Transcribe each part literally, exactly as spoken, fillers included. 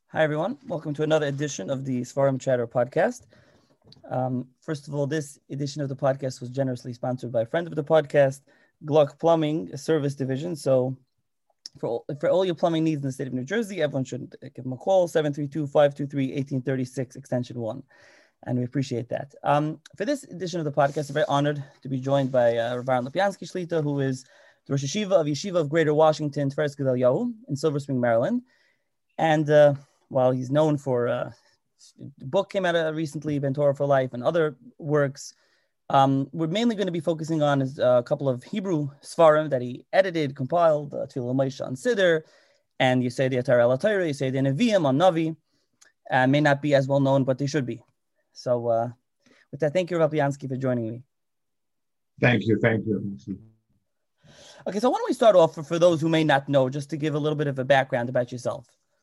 Hi, everyone. Welcome to another edition of the Svarim Chatter podcast. Um, first of all, this edition of the podcast was generously sponsored by a friend of the podcast, Gluck Plumbing, a service division. So for all, for all your plumbing needs in the state of New Jersey, everyone should give them a call, seven three two, five two three, one eight three six, extension one. And we appreciate that. Um, for this edition of the podcast, I'm very honored to be joined by uh, Rav Aaron Lopiansky Shlita, who is the Rosh Yeshiva of Yeshiva of Greater Washington, Tiferes Gedal Yahu in Silver Spring, Maryland. And uh, while he's known for uh, a book came out uh, recently, Ben Torah for Life, and other works, um, we're mainly going to be focusing on his, uh, a couple of Hebrew Svarim that he edited, compiled, uh, Tefillah Moshe on Siddur, and you say the Atar al Torah, you say the Nevi'im on Navi, uh, may not be as well known, but they should be. So uh, with that, thank you, Rav Lopiansky, for joining me. Thank you, thank you. Okay, so why don't we start off for, for those who may not know, just to give a little bit of a background about yourself.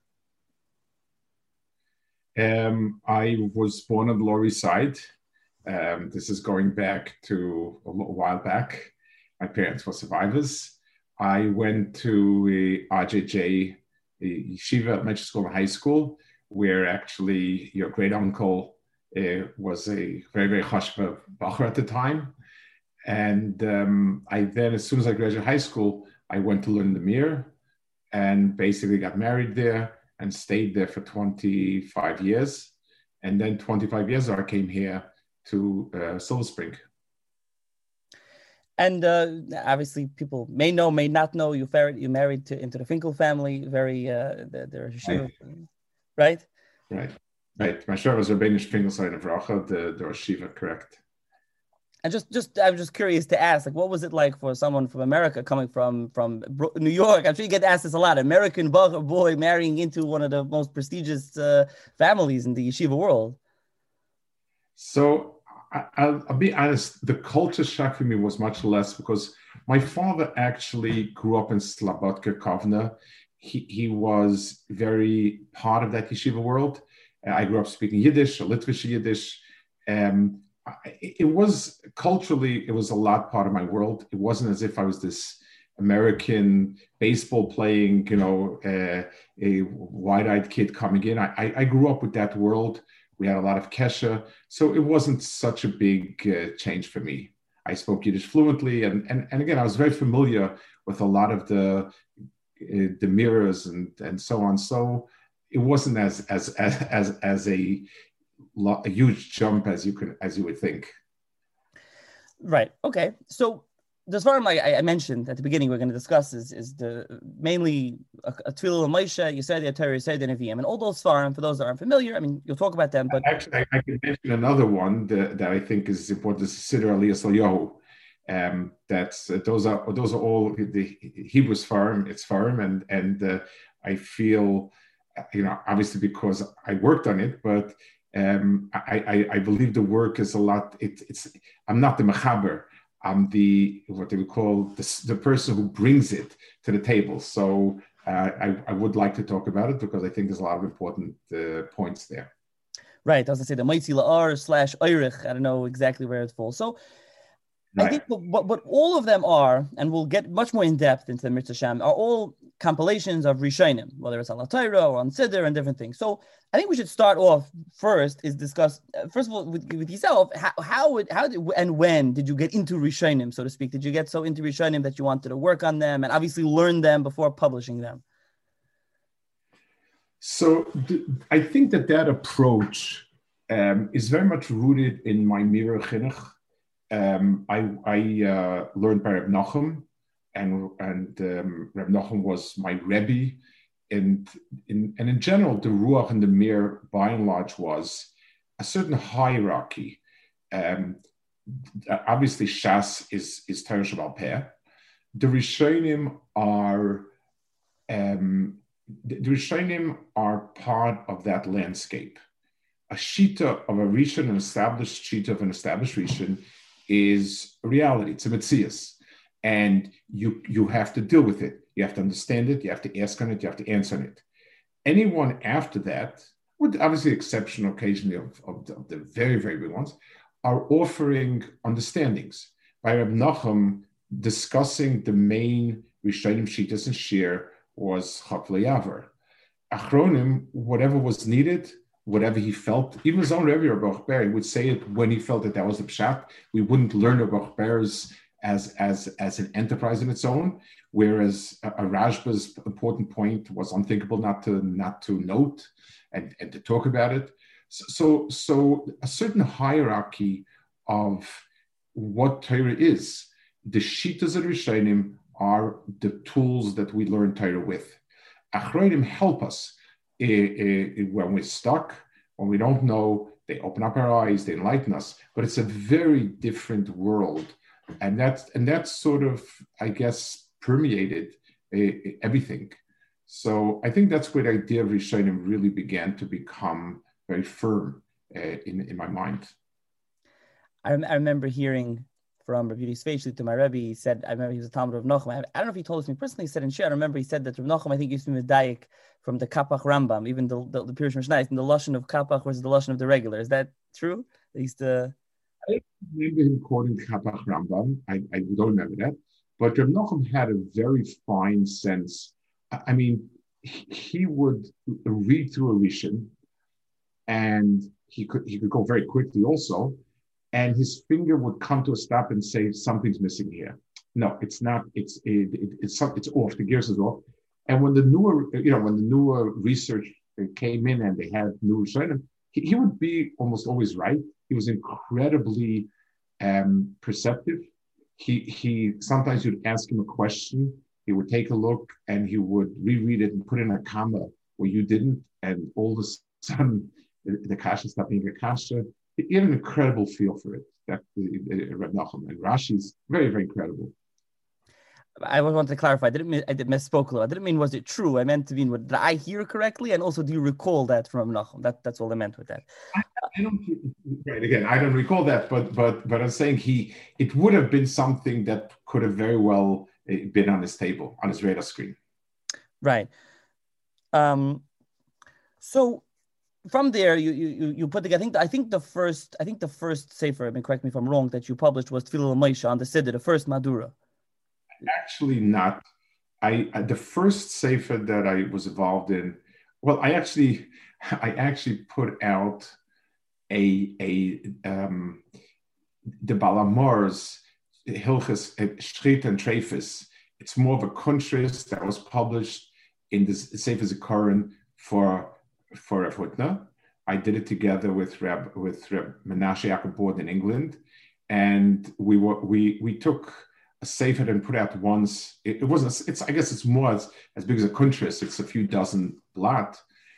Um, I was born on the Lower East Side. Um, this is going back to a little while back. My parents were survivors. I went to a R J J, a yeshiva elementary school and high school, where actually your great uncle uh, was a very, very chashva bacher at the time. And um, I then, as soon as I graduated high school, I went to learn the Mir and basically got married there and stayed there for twenty-five years. And then twenty-five years ago, I came here to uh, Silver Spring. And uh, obviously, people may know, may not know, you married, you married to, into the Finkel family, very, uh, they're yeshiva, right? Right, right. My share was Rabbinish Finkelstein of Racha, the, the yeshiva, correct. And just, just, I'm just curious to ask, like, what was it like for someone from America coming from from New York? I'm sure you get asked this a lot. American boy marrying into one of the most prestigious uh, families in the yeshiva world. So I, I'll, I'll be honest. The culture shock for me was much less because my father actually grew up in Slobodka, Kovna. He he was very part of that yeshiva world. I grew up speaking Yiddish, or Litvish Yiddish. Um, It was culturally, it was a lot part of my world. It wasn't as if I was this American baseball playing, you know, uh, a wide-eyed kid coming in. I, I grew up with that world. We had a lot of kesha, so it wasn't such a big uh, change for me. I spoke Yiddish fluently, and and and again, I was very familiar with a lot of the uh, the mirrors and and so on. So it wasn't as as as as, as a a huge jump as you could, as you would think. Right. Okay. So the Svarim I, I mentioned at the beginning we're going to discuss is, is the mainly a, a Tefillah Moshe, you said the Torah, you said the Nevi'im, and all those Svarim. For those that aren't familiar, I mean, you'll talk about them. But actually, I, I can mention another one that, that I think is important: is Siddur Aliyas Yahu. Um, that's uh, those are those are all the Hebrew Svarim. It's Svarim, and and uh, I feel, you know, obviously because I worked on it, but. Um, I, I, I believe the work is a lot. It, it's I'm not the mechaber. I'm the what they would call the, the person who brings it to the table. So uh, I, I would like to talk about it because I think there's a lot of important uh, points there. Right, as I say, the Moitzi La'ar slash Eirich. I don't know exactly where it falls. So. Right. I think what, what all of them are, and we'll get much more in depth into the Mitzvah Sham, are all compilations of Rishonim, whether it's on Torah or on Siddur and different things. So I think we should start off first is discuss, uh, first of all, with, with yourself, how, how, would, how did, and when did you get into Rishonim, so to speak? Did you get so into Rishonim that you wanted to work on them and obviously learn them before publishing them? So th- I think that that approach um, is very much rooted in my Mirror Chinuch. Um, I, I uh, learned by Reb Nachum, and and um, Reb Nachum was my Rebbe, and in and in general, the Ruach and the Mir, by and large, was a certain hierarchy. Um, obviously, Shas is is Torah Sheba'al Peh. The Rishonim are um, the, the Rishonim are part of that landscape. A shita of a Rishon, an established shita of an established Rishon, is a reality. It's a metzias, and you you have to deal with it. You have to understand it. You have to ask on it. You have to answer on it. Anyone after that, with obviously the exception occasionally of, of, the, of the very very big ones, are offering understandings. By Reb Nachum discussing the main Rishonim Shitas and Shir was Chak V'Yaver. Achronim, whatever was needed, whatever he felt, even his own Rebbe Baruch Ber would say it when he felt that that was the pshat. We wouldn't learn the Baruch Ber's as as as an enterprise in its own, whereas a, a Rashba's important point was unthinkable not to not to note and, and to talk about it. So so a certain hierarchy of what Torah is. The Shitas of Rishonim are the tools that we learn Torah with. Achronim help us uh, uh, when we're stuck, when we don't know. They open up our eyes, they enlighten us. But it's a very different world, and that's and that's sort of, I guess, permeated uh, everything. So I think that's where the idea of Rishonim really began to become very firm uh, in in my mind. I, rem- I remember hearing from Rabbi Yudis Feichli to my Rebbe. He said, I remember he was a Talmud of Nachum. I, I don't know if he told us me personally. He said in Shir, I remember he said that Rav Nachum, I think, used to be Medayik from the Kapach Rambam, even the the, the Pirush Mishnah, and the Lashon of Kapach was the Lashon of the regular. Is that true? At least uh... I remember him quoting Kapach Rambam. I, I don't remember that. But Rav Nachum had a very fine sense. I, I mean, he, he would read through a Rishon, and he could he could go very quickly also. And his finger would come to a stop and say, something's missing here. No, it's not. It's it, it, it's it's off. The gears is off. And when the newer, you know, when the newer research came in and they had new Rishonim, he, he would be almost always right. He was incredibly um, perceptive. He he sometimes you'd ask him a question, he would take a look and he would reread it and put in a comma where you didn't, and all of a sudden the, the kasha stopped being a kasha. He had an incredible feel for it. That uh, Reb Nachum and Rashi's very, very incredible. I wanted to clarify. I didn't mean, I did misspoke a little. I didn't mean was it true. I meant to mean what, did I hear correctly? And also, do you recall that from Reb Nachum? That that's all I meant with that. I, I don't. Right again, I don't recall that, but but but I'm saying he. It would have been something that could have very well been on his table, on his radar screen. Right. Um. So. From there, you you you put together. I think I think the first I think the first sefer, I mean, correct me if I'm wrong, that you published was Tefillah Moshe on the Siddur, the first Madura. Actually, not. I, I the first sefer that I was involved in. Well, I actually I actually put out a a um, the Balamor's Hilchas Shchita and Treifus. It's more of a kuntris that was published in the Sefer Zikaron for. for Rav Hutner. I did it together with Reb with Reb Menashe Yaakov Bord in England, and we were we we took a sefer and put out once. It, it wasn't. It's I guess it's more as, as big as a kuntris. It's a few dozen blot,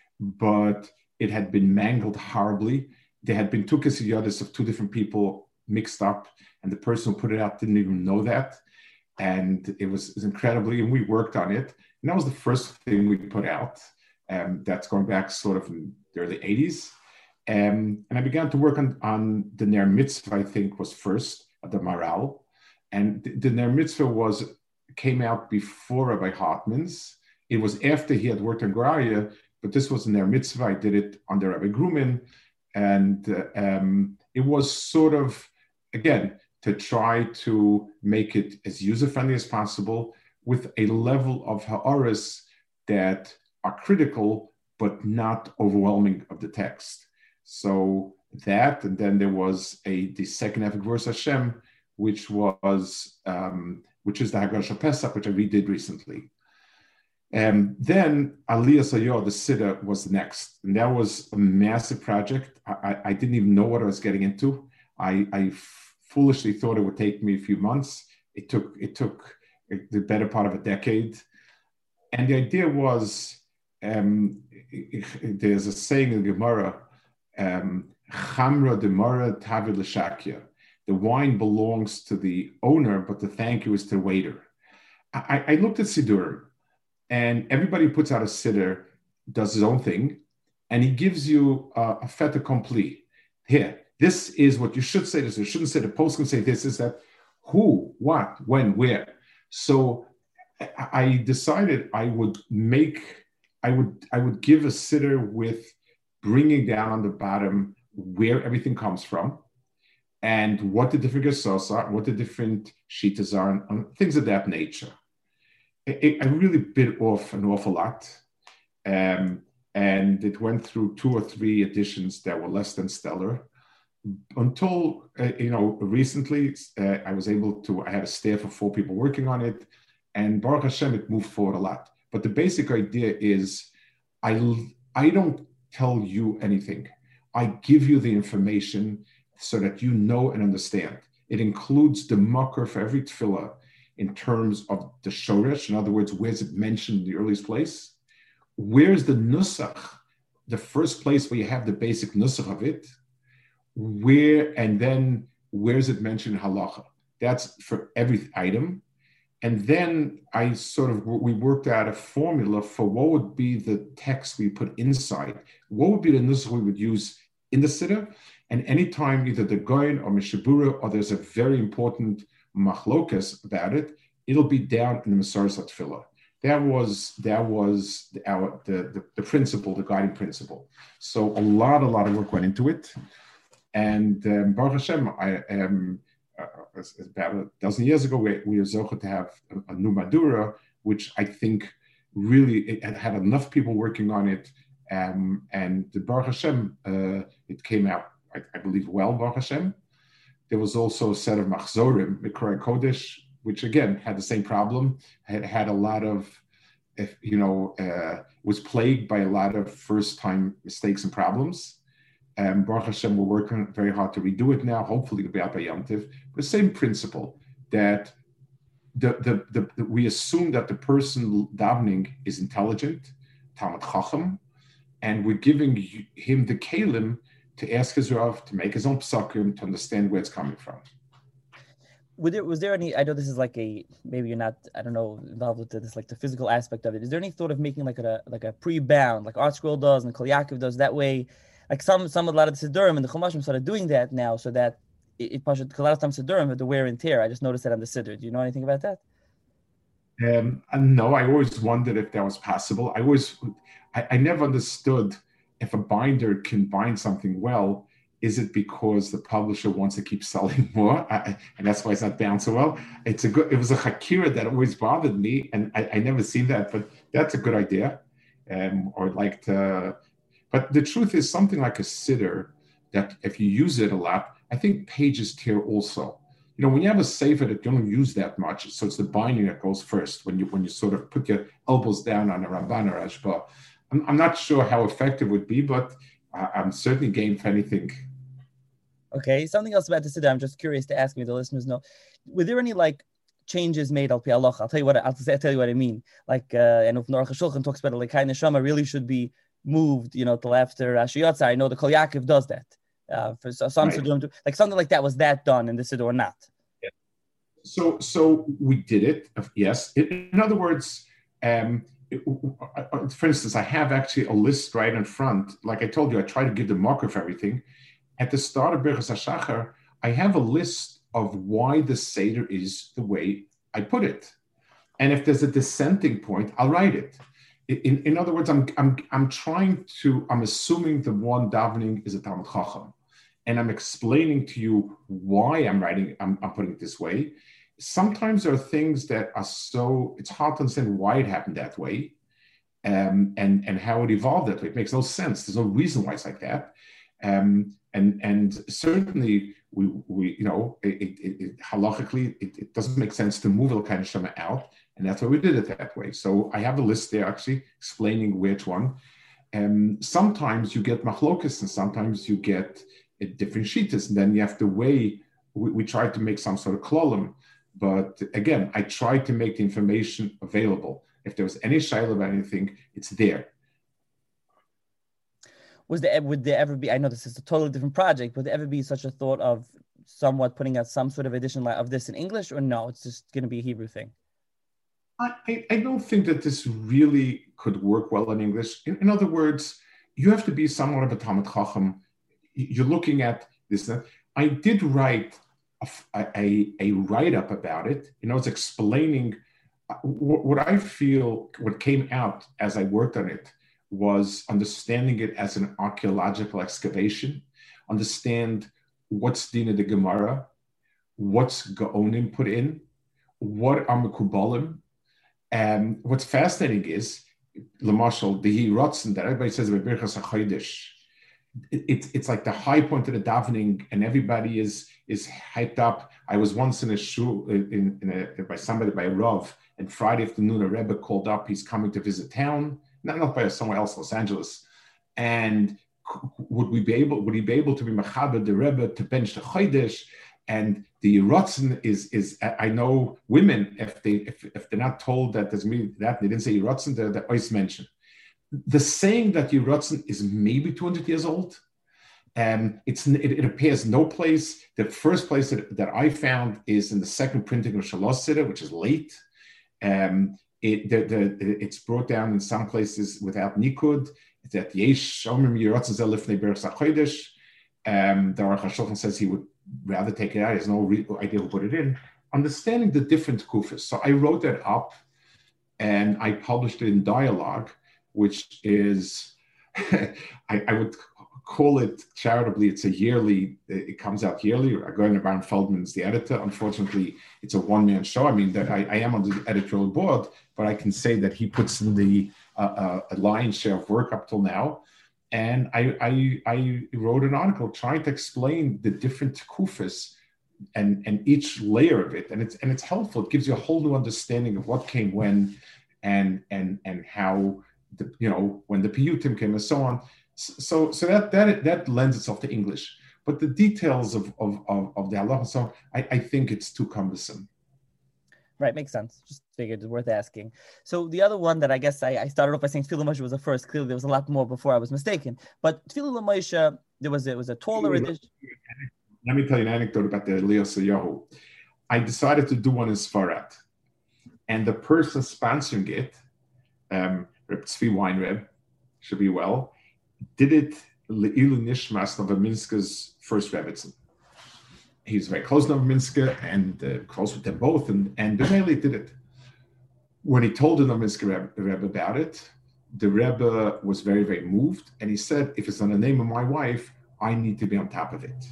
but it had been mangled horribly. There had been two kesiyadis of two different people mixed up, and the person who put it out didn't even know that, and it was, it was incredibly. And we worked on it, and that was the first thing we put out. Um, that's going back sort of in the early eighties. Um, and I began to work on, on the Ner Mitzvah, I think, was first, at the Maral. And the, the Ner Mitzvah was, came out before Rabbi Hartman's. It was after he had worked on Goraya, but this was Ner Mitzvah. I did it under Rabbi Grumin. And uh, um, it was sort of, again, to try to make it as user-friendly as possible with a level of ha'aris that are critical, but not overwhelming of the text. So that, and then there was a the second epic verse Hashem, which was um, which is the Haggadah Pesach, which I redid recently. And then Aliyah Sayor, the Siddur, was next, and that was a massive project. I, I, I didn't even know what I was getting into. I, I foolishly thought it would take me a few months. It took it took the better part of a decade, and the idea was. Um, there's a saying in Gemara, um, Chamra de Mara Tavi L'Shakya. The wine belongs to the owner, but the thank you is to the waiter. I, I looked at Siddur, and everybody puts out a Siddur, does his own thing, and he gives you uh, a fait accompli. Here, this is what you should say, this you shouldn't say, the post can say this, is that, who, what, when, where. So I decided I would make I would I would give a siddur with bringing down on the bottom where everything comes from, and what the different gesos are, what the different shitas are, and, and things of that nature. It, it, I really bit off an awful lot, Um, and it went through two or three editions that were less than stellar. Until, uh, you know, recently, uh, I was able to, I had a staff of four people working on it, and Baruch Hashem, it moved forward a lot. But the basic idea is, I, I don't tell you anything. I give you the information so that you know and understand. It includes the makar for every tefillah in terms of the shoresh. In other words, where's it mentioned in the earliest place? Where's the nusach, the first place where you have the basic nusach of it? Where, and then where's it mentioned in halacha? That's for every item. And then I sort of, we worked out a formula for what would be the text we put inside. What would be the nusach we would use in the siddur? And anytime either the Goyen or Mishabura, or there's a very important machlokas about it, it'll be down in the Masaras HaTfilah. That was that was our the, the the principle, the guiding principle. So a lot, a lot of work went into it. And um, Baruch Hashem, I um, uh, about a dozen years ago, we, we were zocheh to have a, a new Madura, which I think really it had enough people working on it. Um, and the Baruch Hashem, uh, it came out, I, I believe, well, Baruch Hashem. There was also a set of Machzorim, Mikra Kodesh, which again had the same problem, had had a lot of, if, you know, uh, was plagued by a lot of first-time mistakes and problems. And Baruch Hashem, we're working very hard to redo it now. Hopefully it'll be out by Yom Tiv. The same principle that the, the, the, the we assume that the person davening is intelligent, Talmud Chacham, and we're giving him the kelim to ask his Rav, to make his own psakim, to understand where it's coming from. Was there, was there any, I know this is like a, maybe you're not, I don't know, involved with this, like the physical aspect of it. Is there any thought of making like a like a pre-bound, like Art Scroll does and Kol Yaakov does, that way, like some, some, a lot of the Siddurim and the Chumashim started doing that now, so that it, it pushed, a lot of times Siddurim have the wear and tear. I just noticed that on the Siddur. Do you know anything about that? Um, no, I always wondered if that was possible. I always, I, I never understood if a binder can bind something well, is it because the publisher wants to keep selling more? I, and that's why it's not bound so well. It's a good, it was a hakira that always bothered me, and I, I never seen that, but that's a good idea. Um, or like to, but the truth is something like a siddur that if you use it a lot, I think pages tear also. You know, when you have a sefer that you don't use that much, so it's the binding that goes first, when you when you sort of put your elbows down on a Ramban or Ashba. I'm, I'm not sure how effective it would be, but I, I'm certainly game for anything. Okay, something else about the Siddur, I'm just curious to ask me, the listeners know. Were there any like changes made al pi halacha? I'll tell you what I'll tell you what I mean. Like, uh, and if Aruch HaShulchan talks about it, like Kai Neshama really should be moved, you know, till after Rashi Yotzar. I know the Kol Yaakov does that. Uh, for some right. Siddurim, like something like that, was that done in the Siddur or not? Yeah. So, so we did it. Yes. In, in other words, um, it, for instance, I have actually a list right in front. Like I told you, I try to give the marker for everything. At the start of Birchas HaShachar, I have a list of why the Seder is the way I put it. And if there's a dissenting point, I'll write it. In, in other words, I'm, I'm, I'm trying to, I'm assuming the one davening is a Talmud Chacham. And I'm explaining to you why I'm writing, I'm, I'm putting it this way. Sometimes there are things that are so, it's hard to understand why it happened that way um, and, and how it evolved that way. It makes no sense. There's no reason why it's like that. Um, and and certainly we we you know it, it, it halachically it, it doesn't make sense to move Elkai Neshama out, and that's why we did it that way. So I have a list there actually explaining which one. And um, sometimes you get machlokas, and sometimes you get uh, different shitas, and then you have to weigh. We, we try to make some sort of klolim, but again, I try to make the information available. If there was any shaila about anything, it's there. Was there, would there ever be, I know this is a totally different project, would there ever be such a thought of somewhat putting out some sort of edition of this in English, or no, it's just going to be a Hebrew thing? I, I don't think that this really could work well in English. In, in other words, you have to be somewhat of a Talmud Chacham. You're looking at this. I did write a, a, a write-up about it. You know, it's explaining what, what I feel, what came out as I worked on it was understanding it as an archaeological excavation, understand what's Dina de Gemara, what's Gaonim put in, what are Mekubalim. And what's fascinating is Lamashal, the Hirotzen that everybody says about Birchas HaChodesh, it's it's like the high point of the davening, and everybody is is hyped up. I was once in a shul in, in a, by somebody by a Rav, and Friday afternoon a Rebbe called up. He's coming to visit town, not not by somewhere else, Los Angeles, and would we be able? Would he be able to be mechaber the Rebbe to bench the Chodesh? And the Ratzon is is I know women, if they if, if they're not told that there's me that they didn't say Ratzon, they're, they're always mentioned. The saying that Ratzon is maybe two hundred years old. Um, it's it, it appears no place. The first place that, that I found is in the second printing of Shalosh Siddur, which is late. Um, it the, the it's brought down in some places without nikud. That Yesh Shomrim Ratzon Zel Lifnei Berachas HaChodesh. Um, the Aruch HaShulchan says he would rather take it out. He has no re- idea who put it in. Understanding the different kufas. So I wrote that up and I published it in Dialogue, which is, I, I would call it charitably, it's a yearly, it comes out yearly. Gordon Baron Feldman is the editor. Unfortunately, it's a one-man show. I mean, that I, I am on the editorial board, but I can say that he puts in the uh, uh, a lion's share of work up till now. And I, I, I wrote an article trying to explain the different kufas and, and each layer of it. And it's and it's helpful. It gives you a whole new understanding of what came when and and and how the, you know, when the piyutim came and so on. So so that that that lends itself to English. But the details of of, of, of the halacha, so I, I think it's too cumbersome. Right, makes sense. Just figured it's worth asking. So the other one that I guess I, I started off by saying Tefillah Moshe was the first. Clearly, there was a lot more before I was mistaken. But Tefillah Moshe, there was it was a taller edition. Let me tell you an anecdote about the Elias Yahu. I decided to do one in Sfarad, and the person sponsoring it, um, Reb Tzvi Weinreb, should be well, did it Le'ilu Nishmas Novominska's first Rebbitzin. He's very close to Novominska and uh, close with them both, and and B'meili did it. When he told the Novominska Rebbe, Rebbe about it, the Rebbe was very, very moved, and he said, if it's on the name of my wife, I need to be on top of it.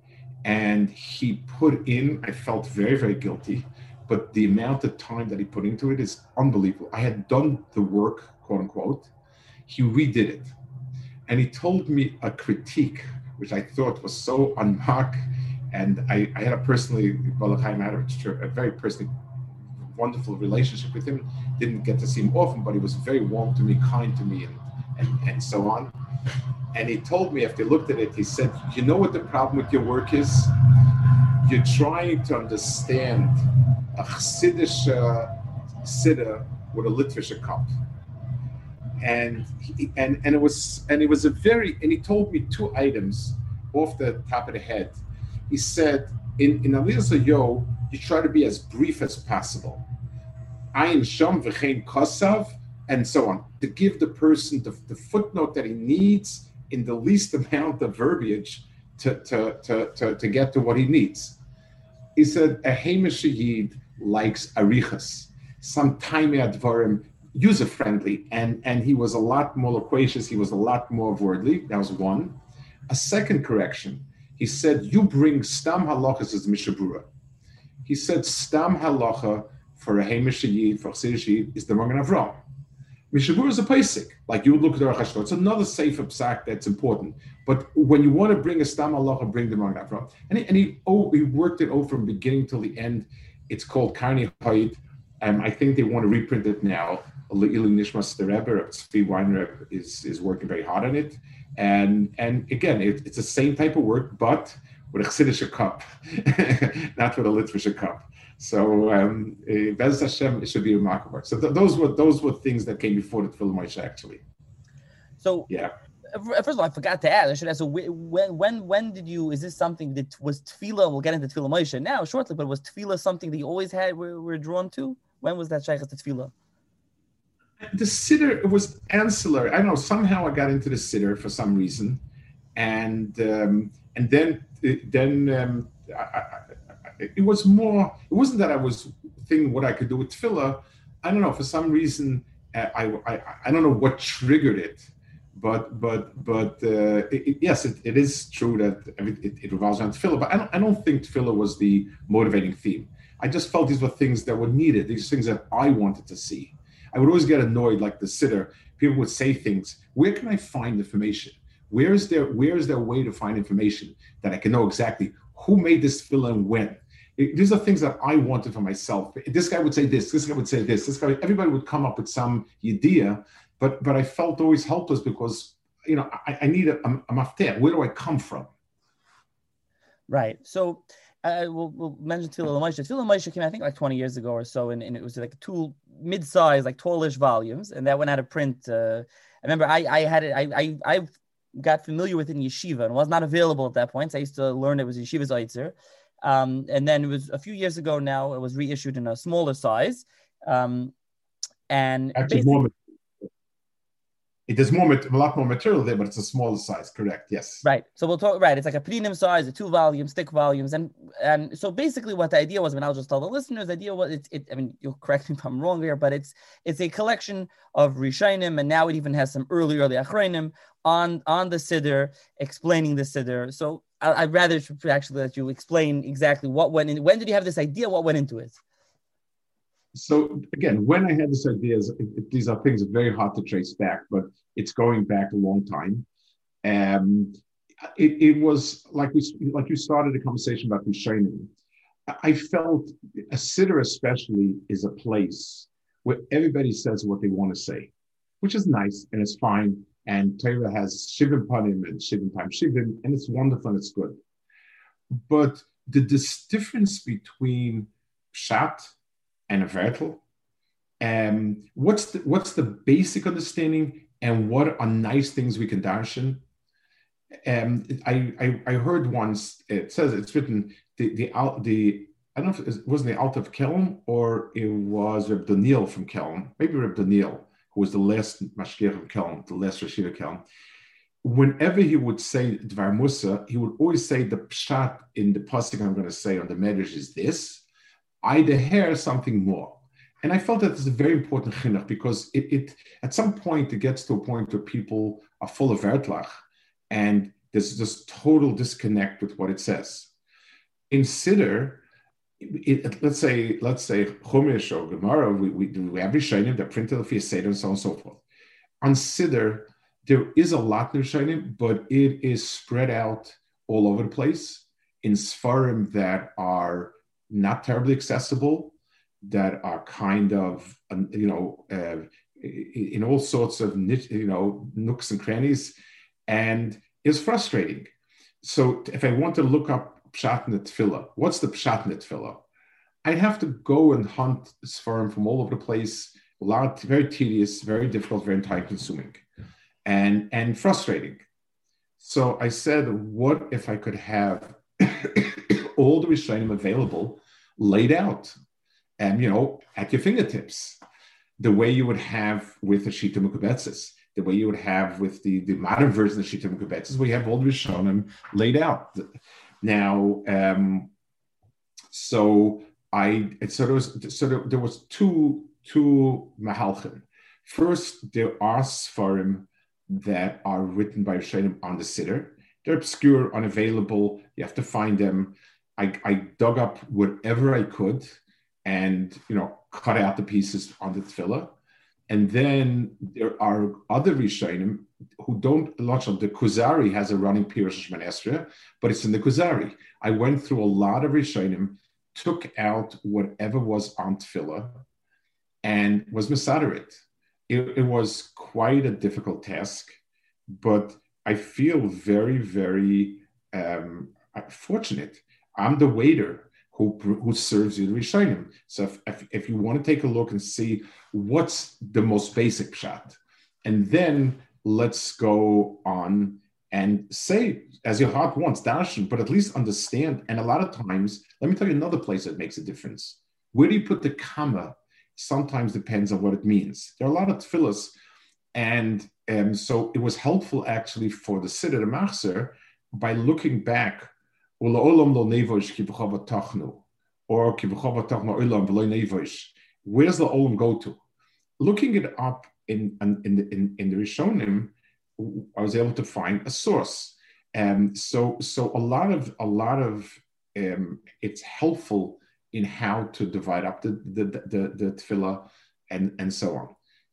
And he put in, I felt very, very guilty, but the amount of time that he put into it is unbelievable. I had done the work, quote unquote. He redid it. And he told me a critique, which I thought was so unmarked. And I, I had a personally, Balachai Matter, a very personally wonderful relationship with him. Didn't get to see him often, but he was very warm to me, kind to me, and, and, and so on. And he told me, after he looked at it, he said, you know what the problem with your work is? You're trying to understand a Chassidish uh, Siddur with a Litvish cup. And, he, and, and, it was, and it was a very, and he told me two items off the top of the head. He said, in, in Aliyah Yo, you try to be as brief as possible. Ayin Sham V'chein Kosav, and so on, to give the person the, the footnote that he needs in the least amount of verbiage to, to, to, to, to get to what he needs. He said, a Hamish Yid likes arichas, some time advarim, user-friendly, and, and he was a lot more loquacious, he was a lot more worldly. That was one. A second correction, he said, you bring stam halachas as mishabura. He said, stam halacha for a Hamish Yid, for a Chassidish Yid, is the Magen Avraham. Mishabura is a basic, like you would look at the Aruch HaShulchan. It's another safe psak that's important. But when you want to bring a stam halacha, bring the Magen Avraham. And he, and he, oh, he worked it over from beginning till the end. It's called Karni Hayit. Um, I think they want to reprint it now. Le'ilu Nishmas the Rebbe, Tzvi Weinreb is is working very hard on it. And and again, it, it's the same type of work, but with a Chassidish cup, not with a Litvish cup. So um, Bez Hashem, it should be remarkable. So th- those were those were things that came before the Tefillah Moshe, actually. So yeah. First of all, I forgot to ask. I should ask. So when when when did you? Is this something that was Tefillah? We'll get into Tefillah Moshe now shortly. But was Tefillah something that you always had? Were, were drawn to? When was that shaykhs to Tefillah? The Siddur, it was ancillary. I don't know. Somehow I got into the Siddur for some reason, and um, and then then um, I, I, it was more. It wasn't that I was thinking what I could do with Tefillah. I don't know. For some reason, uh, I, I I don't know what triggered it, but but but uh, it, it, yes, it, it is true that it, it revolves around Tefillah. But I don't I don't think Tefillah was the motivating theme. I just felt these were things that were needed. These things that I wanted to see. I would always get annoyed, like the sitter. People would say things. Where can I find information? Where is there, where is there a way to find information that I can know exactly who made this tefillah and when? It, these are things that I wanted for myself. This guy would say this, this guy would say this, this guy, everybody would come up with some idea, but but I felt always helpless because, you know, I, I need a, a, a mafter. Where do I come from? Right. So uh, we'll, we'll mention Tefillah L'Moshe. Tefillah L'Moshe came, I think, like twenty years ago or so, and, and it was like two mid-size, like tallish volumes, and that went out of print. Uh, I remember I, I had it, I, I, I got familiar with it in yeshiva and was not available at that point. So I used to learn it was yeshiva's Eitzer. Um, and then it was a few years ago now, it was reissued in a smaller size. Um, and Actually, more, it is more, a lot more material there, but it's a smaller size, correct? Yes. Right. So we'll talk, right. It's like a prelim size, a two volumes, thick volumes. And and so basically what the idea was, I mean, I'll just tell the listeners, the idea was, it, it, I mean, you'll correct me if I'm wrong here, but it's it's a collection of Rishonim, and now it even has some early, early Achronim on, on the Siddur, explaining the Siddur. So I, I'd rather actually let you explain exactly what went in. When did you have this idea? What went into it? So again, when I had this idea, it, it, these are things that are very hard to trace back, but it's going back a long time. Um, it, it was like we, like you started a conversation about Rishonim. I felt a Siddur especially is a place where everybody says what they want to say, which is nice and it's fine. And Torah has Shivim Panim and Shivim Time Shivim, and it's wonderful and it's good. But the this difference between Pshat and a Vertel, um, what's the what's the basic understanding and what are nice things we can darshan? Um, I, I I heard once, it says it's written the the the I don't know if it wasn't the Alt of Kelm or it was Reb Daniel from Kelm, maybe Reb Daniel, who was the last mashgiach of Kelm, the last Rosh Yeshiva Kelm. Whenever he would say Dvar Musa, he would always say the pshat in the pasuk I'm going to say on the Medrash is this. I deher something more. And I felt that it's a very important chinuch because it, it at some point it gets to a point where people are full of vertlach and there's this total disconnect with what it says. In Siddur, it, let's say, let's say Chumash or Gemara, we, we, we have Rishonim that printed the Seder and so on and so forth. On Siddur, there is a lot in Rishonim, but it is spread out all over the place in Sfarim that are not terribly accessible, that are kind of, you know, uh, in all sorts of, you know, nooks and crannies, and it's frustrating. So if I want to look up Pshat in the Tefillah, what's the Pshat in the Tefillah? I'd have to go and hunt Sfarim from all over the place, a lot, very tedious, very difficult, very time consuming, and, and frustrating. So I said, what if I could have all the Rishonim available, laid out, and you know, at your fingertips, the way you would have with the Shita Mukabetzes, the way you would have with the, the modern version of Shita Mukabetzes, where you have all the Rishonim laid out. Now, um, so I, so there was, so there, there was two, two Mahalchim. First, there are Sfarim that are written by Rishonim on the Siddur. They're obscure, unavailable. You have to find them. I, I dug up whatever I could and, you know, cut out the pieces on the tefillah. And then there are other Rishonim who don't, lots of the Kuzari has a running Pirush Shemon Esrei, but it's in the Kuzari. I went through a lot of Rishonim, took out whatever was on tefillah and was Mesader it. It, it was quite a difficult task, but I feel very, very um, fortunate. I'm the waiter who, who serves you the Rishonim. So if, if, if you want to take a look and see what's the most basic pshat, and then let's go on and say, as your heart wants, darshan, but at least understand. And a lot of times, let me tell you another place that makes a difference. Where do you put the comma? Sometimes depends on what it means. There are a lot of tefillahs, and um, so it was helpful actually for the Siddur the Machzer by looking back, or where's the olam go to? Looking it up in in in, in the Rishonim, I was able to find a source. Um, so so a lot of a lot of um, it's helpful in how to divide up the the the, the tefillah and and so on.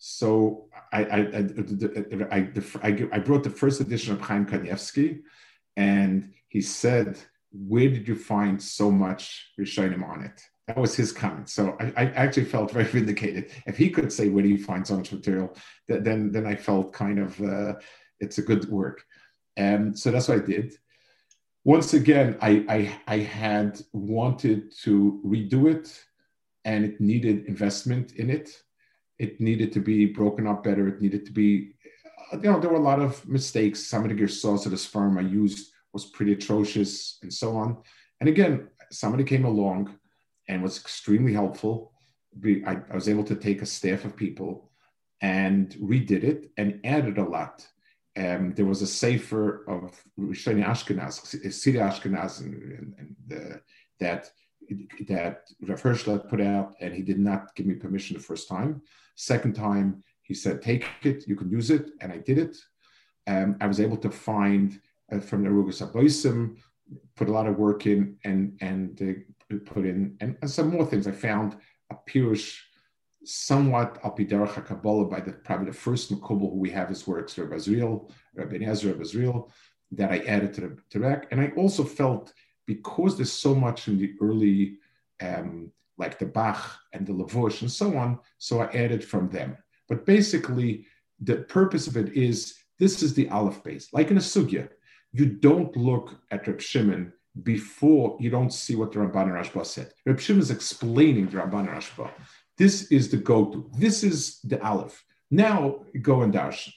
So I I, I, I, I, I brought the first edition of Chaim Kanievsky, and he said, "Where did you find so much Rishonim on it?" That was his comment. So I, I actually felt very vindicated. If he could say, "Where do you find so much material?" then then I felt kind of uh, it's a good work. And so that's what I did. Once again, I, I I had wanted to redo it, and it needed investment in it. It needed to be broken up better. It needed to be, you know, there were a lot of mistakes. Some of the Gersos of this firm I used was pretty atrocious and so on. And again, somebody came along and was extremely helpful. I, I was able to take a staff of people and redid it and added a lot. Um, there was a sefer of Rishoni Ashkenaz, Sidi Ashkenaz, and, and the, that that Rav Hirschler put out, and he did not give me permission the first time. Second time, he said, take it, you can use it, and I did it. Um, I was able to find uh, from the Arugas Aboisim, put a lot of work in, and and uh, put in, and, and some more things. I found a Pirush somewhat al pi derech HaKabbalah by the probably the first Mekubal who we have his works, Rabbi Azriel, Rabbi Ezra, Rabbi Azriel, that I added to the Tarek. And I also felt, because there's so much in the early, um, like the Bach and the Lavush and so on, so I added from them. But basically, the purpose of it is, this is the Aleph base. Like in a Sugya, you don't look at Reb Shimon before you don't see what the Ramban and Rashba said. Reb Shimon is explaining the Ramban and Rashba. This is the go-to. This is the Aleph. Now go and darshan.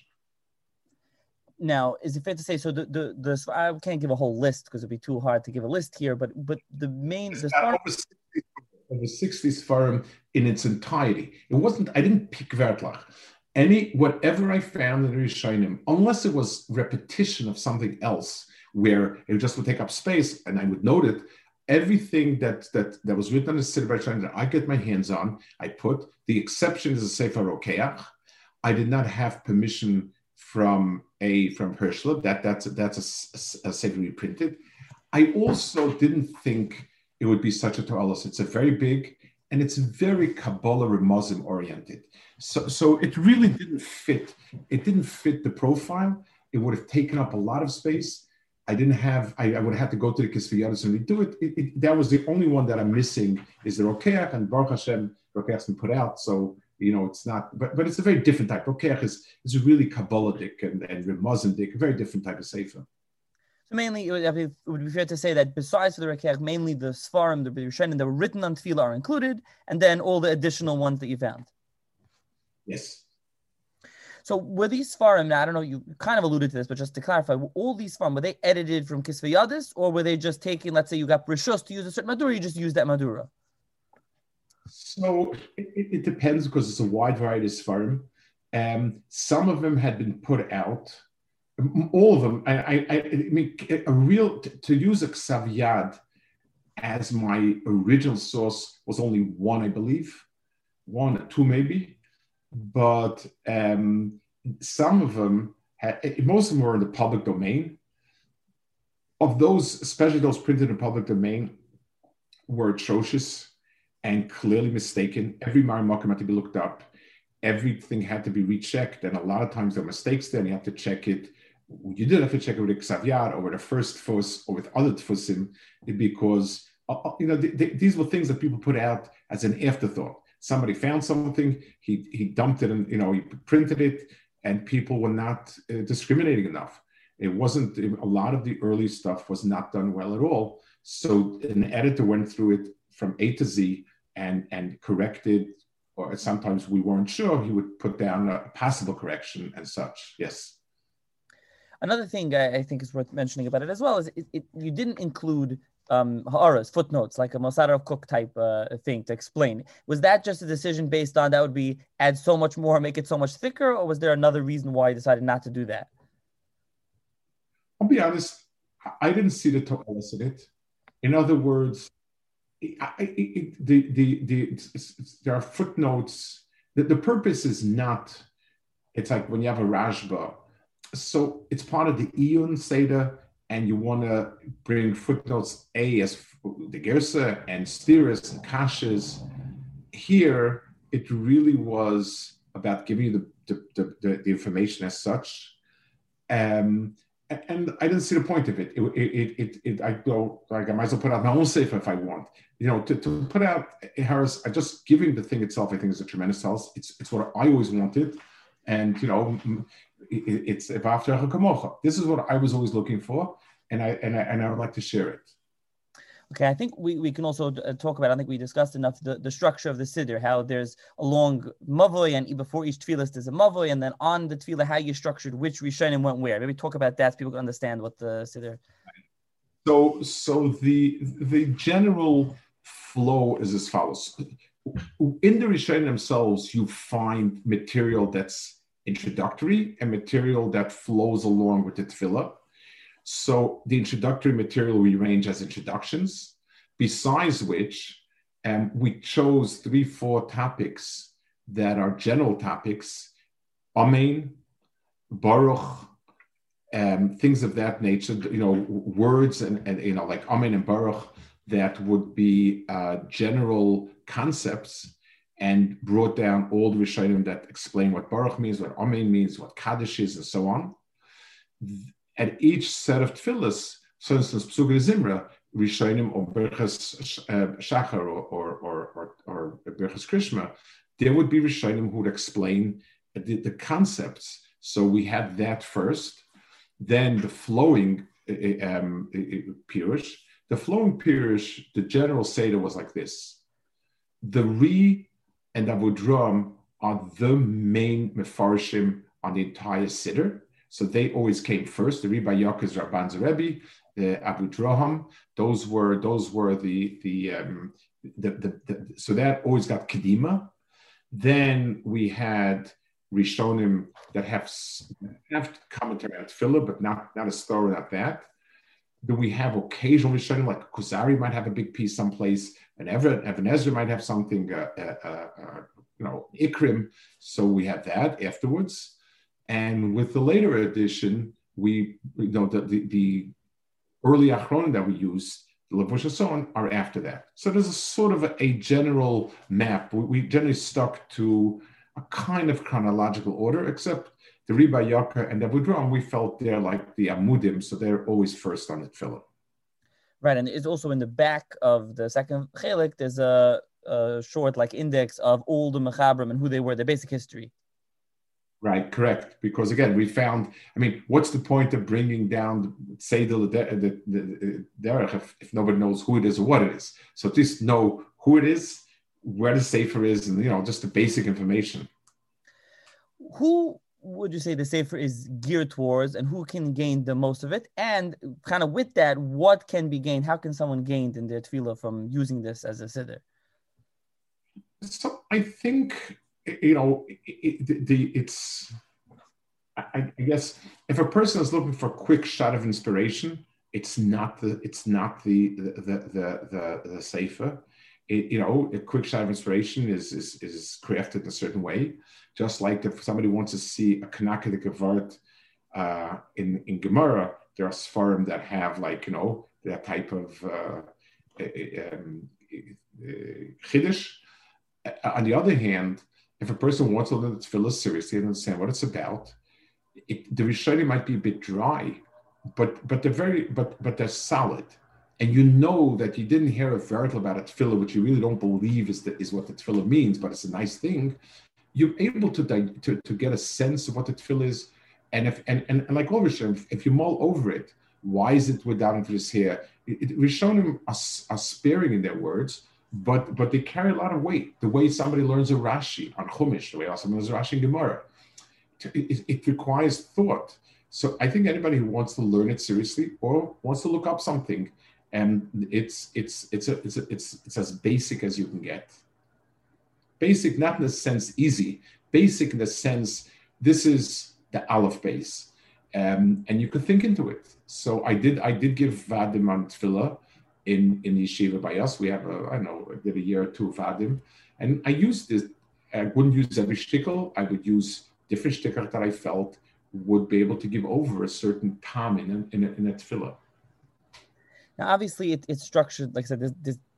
Now, is it fair to say, so the, the, the I can't give a whole list because it'd be too hard to give a list here, but but the main... The over, sixty, over sixty Sfarim in its entirety. It wasn't, I didn't pick Vertlach. Any, whatever I found in the Rishonim, unless it was repetition of something else, where it just would take up space and I would note it, everything that that that was written on the Siddur Rishonim that I get my hands on, I put. The exception is a Sefer Rokeach. I did not have permission from a from Hirschler. That that's a, that's a, a Sefer reprinted. I also didn't think it would be such a to'alos. It's a very big and it's very Kabbalah Ramazim oriented. So so it really didn't fit. It didn't fit the profile. It would have taken up a lot of space. I didn't have, I, I would have had to go to the Kisviyadis and redo it. It, it. That was the only one that I'm missing is the Rokeach, and Baruch Hashem, Rokeach's been put out. So, you know, it's not, but but it's a very different type. Rokeach is, is really Kabbalahic and, and Remazendik, a very different type of Sefer. So mainly, it would, it would be fair to say that besides for the Rokeach, mainly the Sfarim, the Rishonim that were written on Tefillah are included, and then all the additional ones that you found. Yes. So were these Sfarim, now I don't know, you kind of alluded to this, but just to clarify, were all these Sfarim, were they edited from Kisviyadis, or were they just taking, let's say you got Rishus to use a certain Madura, you just use that Madura? So it, it depends, because it's a wide variety of Sfarim. Um, some of them had been put out. All of them, I, I, I mean, a real, to use a Ksaviyad as my original source was only one, I believe. One or two maybe. But um, some of them, had, most of them were in the public domain. Of those, especially those printed in the public domain, were atrocious and clearly mistaken. Every Marimakim had to be looked up. Everything had to be rechecked. And a lot of times there were mistakes there, and you had to check it. You did have to check it with the Ksaviyad or with the first Tfus or with other Tfusim, because uh, you know th- th- these were things that people put out as an afterthought. Somebody found something, he he dumped it, and you know he printed it, and people were not uh, discriminating enough. It wasn't, a lot of the early stuff was not done well at all. So an editor went through it from A to Z and and corrected, or sometimes we weren't sure, he would put down a possible correction and such. Yes. Another thing I, I think is worth mentioning about it as well is it, it, you didn't include um, ha'aras, footnotes, like a Mosar of Cook type uh, thing to explain. Was that just a decision based on that would be add so much more, make it so much thicker, or was there another reason why you decided not to do that? I'll be honest, I didn't see the to'alas in it. In other words, I, it, the, the, the, it's, it's, there are footnotes. The, the purpose is not, it's like when you have a Rashba, so it's part of the Iyun Seder, and you want to bring footnotes A as the Gersa and Stiris and Kashas. Here, it really was about giving you the the, the, the, the information as such. Um, and I didn't see the point of it. It, it, it, it I go, like, I might as well put out my own sefer if I want. You know, to, to put out Harris, just giving the thing itself, I think, is a tremendous help. It's it's what I always wanted. And, you know, it, it's this is what I was always looking for. And I, and I, and I would like to share it. Okay, I think we, we can also talk about, I think we discussed enough, the, the structure of the Siddur, how there's a long mavoi, and before each tefillah there's a mavoi, and then on the tefillah, how you structured which Rishonim went where. Maybe talk about that so people can understand what the Siddur. So, so the, the general flow is as follows. In the Rishonim themselves, you find material that's introductory and material that flows along with the tefillah. So the introductory material we arrange as introductions, besides which um, we chose three, four topics that are general topics, Amen, Baruch, um, things of that nature, you know, words and, and you know, like Amen and Baruch, that would be uh, general concepts, and brought down all the Rishonim that explain what Baruch means, what Amen means, what Kaddish is, and so on. At each set of tefillahs, for instance, Psuga Zimra, Rishonim or Berchas Shachar or or or or, or Berchas Krishma, there would be Rishonim who would explain the, the concepts. So we had that first, then the flowing um, Pirush. The flowing Pirush, the general Seder was like this: the Ri and Avodram are the main Mefarshim on the entire Siddur. So they always came first. The Rebbe Yaakov Rabban Zerebi, the Abu Draham. Those were those were the the, um, the, the, the so that always got kedima. Then we had Rishonim that have have commentary on Tefillah, but not not as thorough at that. Then we have occasional Rishonim, like Kuzari might have a big piece someplace, and Evan Evan Ezra might have something, uh, uh, uh, you know, Ikrim. So we have that afterwards. And with the later edition, we, you know, the, the, the early Achronim that we used, the Levush and so on, are after that. So there's a sort of a, a general map. We, we generally stuck to a kind of chronological order, except the Rebbe Yaakov and the Abu Draham, we felt they're like the Amudim, so they're always first on the tefillah. Right, and it's also in the back of the second chelik, there's a, a short like index of all the Mechabrim and who they were, their basic history. Right, correct. Because again, we found, I mean, what's the point of bringing down Seder the, the, the Derech if, if nobody knows who it is or what it is? So at least know who it is, where the Sefer is, and, you know, just the basic information. Who would you say the Sefer is geared towards, and who can gain the most of it? And kind of with that, what can be gained? How can someone gain in their tefillah from using this as a Siddur? So I think, you know, it, it, the, it's, I, I guess, if a person is looking for a quick shot of inspiration, it's not the, it's not the, the, the, the, the Sefer. It, you know, a quick shot of inspiration is, is, is crafted in a certain way. Just like if somebody wants to see a Kanaka Gevart uh, in, in Gemara, there are Sfarim that have, like, you know, that type of uh, um, Chiddush. On the other hand, if a person wants to learn tefillah seriously and understand what it's about, it, the Rishonim might be a bit dry, but but they're very but but they're solid, and you know that you didn't hear a vertical about a tefillah, which you really don't believe is the, is what the tefillah means, but it's a nice thing. You're able to to, to get a sense of what the tefillah is, and if and, and, and like all Rishonim, if you mull over it, why is it without interest here? It, it, Rishonim are, are sparing in their words. But but they carry a lot of weight. The way somebody learns a Rashi on Chumash, the way somebody learns a Rashi in Gemara, it, it, it requires thought. So I think anybody who wants to learn it seriously or wants to look up something, and it's it's it's a, it's a, it's it's as basic as you can get. Basic, not in the sense easy. Basic in the sense this is the Aleph base, um, and you can think into it. So I did I did give Vadim on Tefillah. In, in Yeshiva by us, we have, a, I don't know, I did a year or two of Vadim. And I used this, I wouldn't use every shtickle, I would use different shtickle that I felt would be able to give over a certain tam in a, in a, in a tefillah. Now, obviously, it, it's structured, like I said, this, this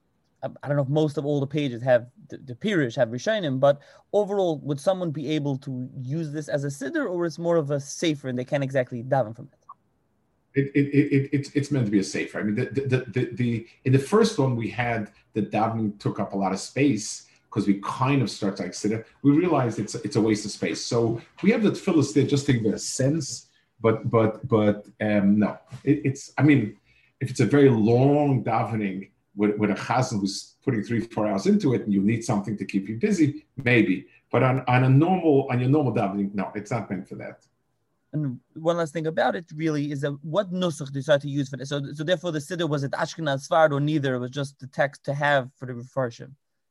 I don't know if most of all the pages have the, the Pirush have Rishonim, but overall, would someone be able to use this as a siddur, or it's more of a sefer and they can't exactly daven from it? It, it, it, it, it's meant to be a sefer. I mean, the, the, the, the in the first one we had the davening took up a lot of space because we kind of start like siddur. We realized it's it's a waste of space, so we have the tefillas there just to give it a sense. But but but um, no, it, it's I mean, if it's a very long davening with, with a chazan who's putting three four hours into it, and you need something to keep you busy, maybe. But on, on a normal on your normal davening, no, it's not meant for that. And one last thing about it really is that what nusach decided to use for this. So so therefore the siddur, was it Ashkenaz, Sfard, or neither? It was just the text to have for the Mefarshim.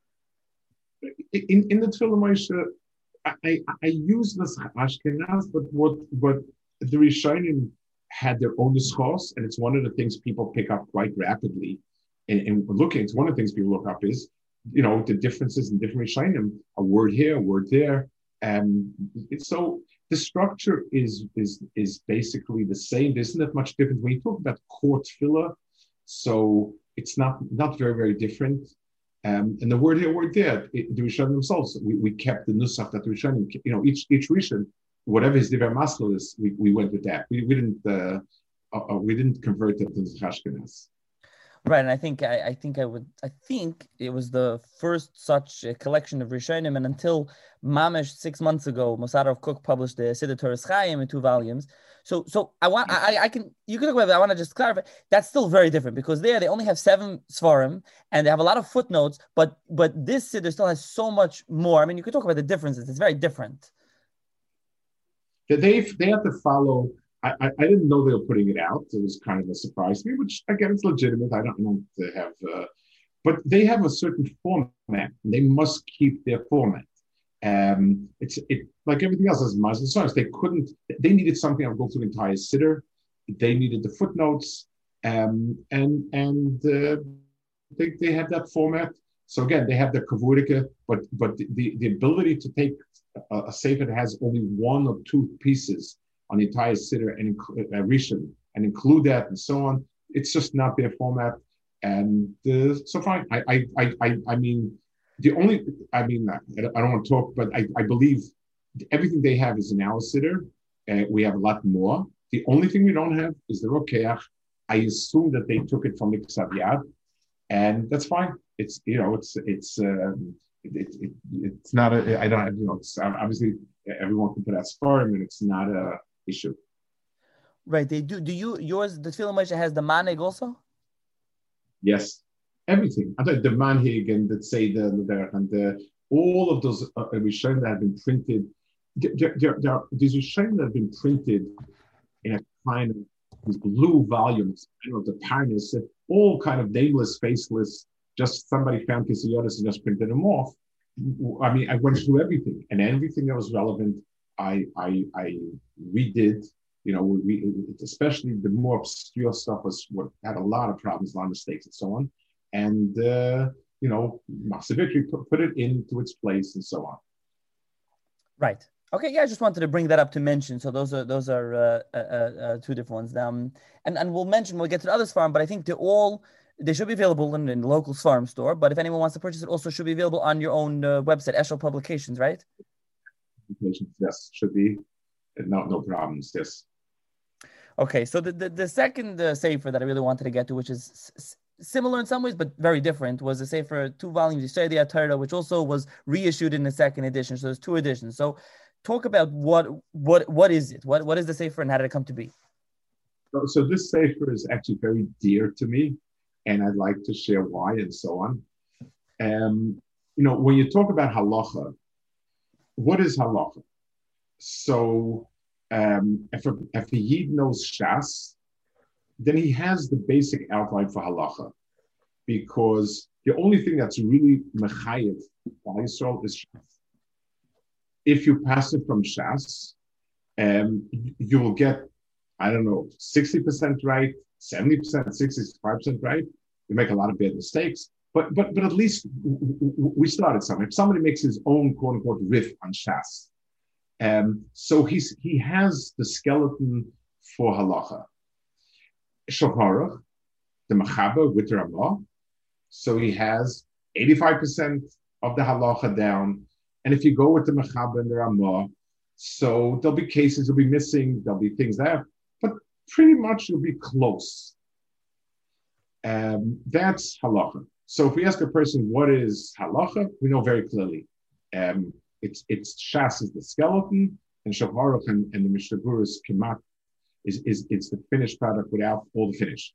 In in the Tefillah Moshe, I, I I use this Ashkenaz, but what what the Rishonim had their own nuschos, and it's one of the things people pick up quite rapidly. And, and looking, it's one of the things people look up is, you know, the differences in different Rishonim, a word here, a word there. And so the structure is is is basically the same. There's not much difference when you talk about court filler. So it's not not very very different. Um, and the word here, word there, it, the Rishonim themselves, we, we kept the nusach that the Rishonim, you know, each each Rishon, whatever his divrei maskil is, we, we went with that. We, we didn't uh, uh, we didn't convert it to Ashkenaz. Right, and I think I, I think I would I think it was the first such a collection of Rishonim, and until Mamish six months ago, Mossad HaRav Kook published the Siddur Torah Chaim in two volumes. So so I want I I can you can talk about that. I want to just clarify that's still very different because there they only have seven svarim and they have a lot of footnotes, but but this Siddur still has so much more. I mean, you could talk about the differences. It's very different. They they have to follow. I, I, I didn't know they were putting it out. It was kind of a surprise to me, which again, it's legitimate. I don't know to have, uh, but they have a certain format. And they must keep their format. Um, it's it like everything else as Muslim songs. They couldn't. They needed something that would go through the entire siddur. They needed the footnotes, um, and and uh, they they have that format. So again, they have the kavurika, but but the the ability to take a, a sefer that has only one or two pieces on the entire siddur and uh, rishon and include that and so on. It's just not their format, and uh, so fine. I, I I I I mean, the only I mean I don't want to talk, but I, I believe everything they have is in our siddur. Uh, we have a lot more. The only thing we don't have is the rokeach. I assume that they took it from the Ksav Yad, and that's fine. It's you know it's it's um, it, it, it, it's not a I don't have you know it's obviously everyone can put out sparm and it's not a issue. Right. They do. Do you yours? The Tefillah Moshe has the manhig also. Yes, everything. I thought the manhig and the tzeder and the and the all of those uh, rishonim that have been printed. There, there, there are these rishonim that have been printed in a kind of these blue volumes. I don't know the parnas, all kind of nameless, faceless. Just somebody found Kisiyotis and just printed them off. I mean, I went through everything and everything that was relevant. I I I redid, you know, we especially the more obscure stuff was what had a lot of problems, a lot of mistakes, and so on. And uh, you know, Machzor put, put it into its place and so on. Right. Okay. Yeah, I just wanted to bring that up to mention. So those are those are uh, uh, uh, two different ones. Um, and and we'll mention we'll get to the other farm, but I think they're all they should be available in, in the local farm store. But if anyone wants to purchase it, also should be available on your own uh, website, Eshel Publications, right? Yes, should be. No, no problems. Yes. Okay, so the the, the second uh, sefer that I really wanted to get to, which is s- similar in some ways but very different, was a sefer two volumes, Yisrael Torah, which also was reissued in the second edition. So there's two editions. So talk about what what what is it? What what is the sefer and how did it come to be? So, so this sefer is actually very dear to me, and I'd like to share why and so on. Um, you know, when you talk about halacha. What is halacha? So, um, if, a, if a Yid knows Shas, then he has the basic outline for halacha, because the only thing that's really mechayev by Yisrael is Shas. If you pass it from Shas, um, you will get, I don't know, sixty percent right, seventy percent, sixty-five percent right. You make a lot of bad mistakes. But but but at least we started something. If somebody makes his own quote unquote riff on Shas, um, so he's he has the skeleton for halacha. Shulchan Aruch, the Mechaber with the Ramah, so he has eighty-five percent of the halacha down. And if you go with the Mechaber and the Ramah, so there'll be cases will be missing, there'll be things there, but pretty much it'll be close. Um, that's halacha. So if we ask a person what is halacha, we know very clearly. Um, it's it's Shas is the skeleton, and Shulchan Aruch and, and the Mishnah Berurah is Kemat is is it's the finished product without all the finish.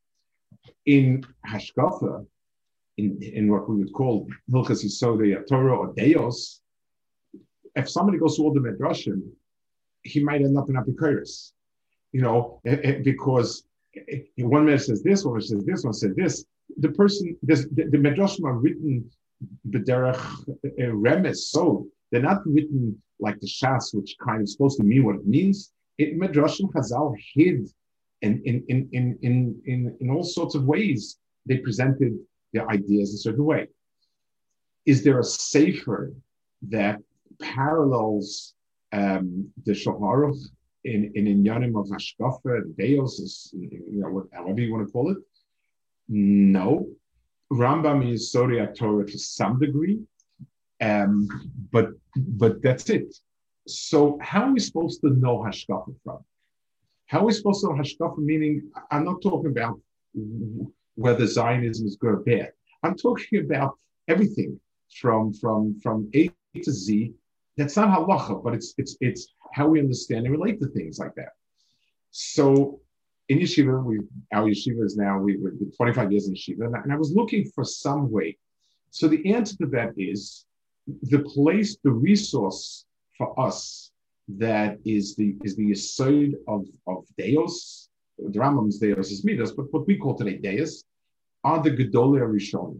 In Hashkafa, in in what we would call Hilchas Yisodei Torah or Deos, if somebody goes to all the Midrashim, he might end up in Apikoros, you know, because one man says this, one says this, one says this. The person, the, the Midrashim are written b'derech remes, so they're not written like the Shas, which kind of supposed to mean what it means. It Midrashim Chazal hid, and in in in in in in all sorts of ways they presented their ideas a certain way. Is there a sefer that parallels um, the Shulchan Aruch in in inyanim of hashkafa and deos, is, you know, however you want to call it? No. Rambam is Yisodei Torah to some degree, um, but but that's it. So how are we supposed to know hashkafa from? How are we supposed to know hashkafa? Meaning, I'm not talking about whether Zionism is good or bad. I'm talking about everything from from from A to Z. That's not halacha, but it's it's it's how we understand and relate to things like that. So in yeshiva, we our yeshiva is now we we're twenty-five years in yeshiva, and I, and I was looking for some way. So the answer to that is the place, the resource for us that is the is the yesod of of Deos. The Rambam's Deos is Midas, but what we call today Deos are the Gedolei Rishonim,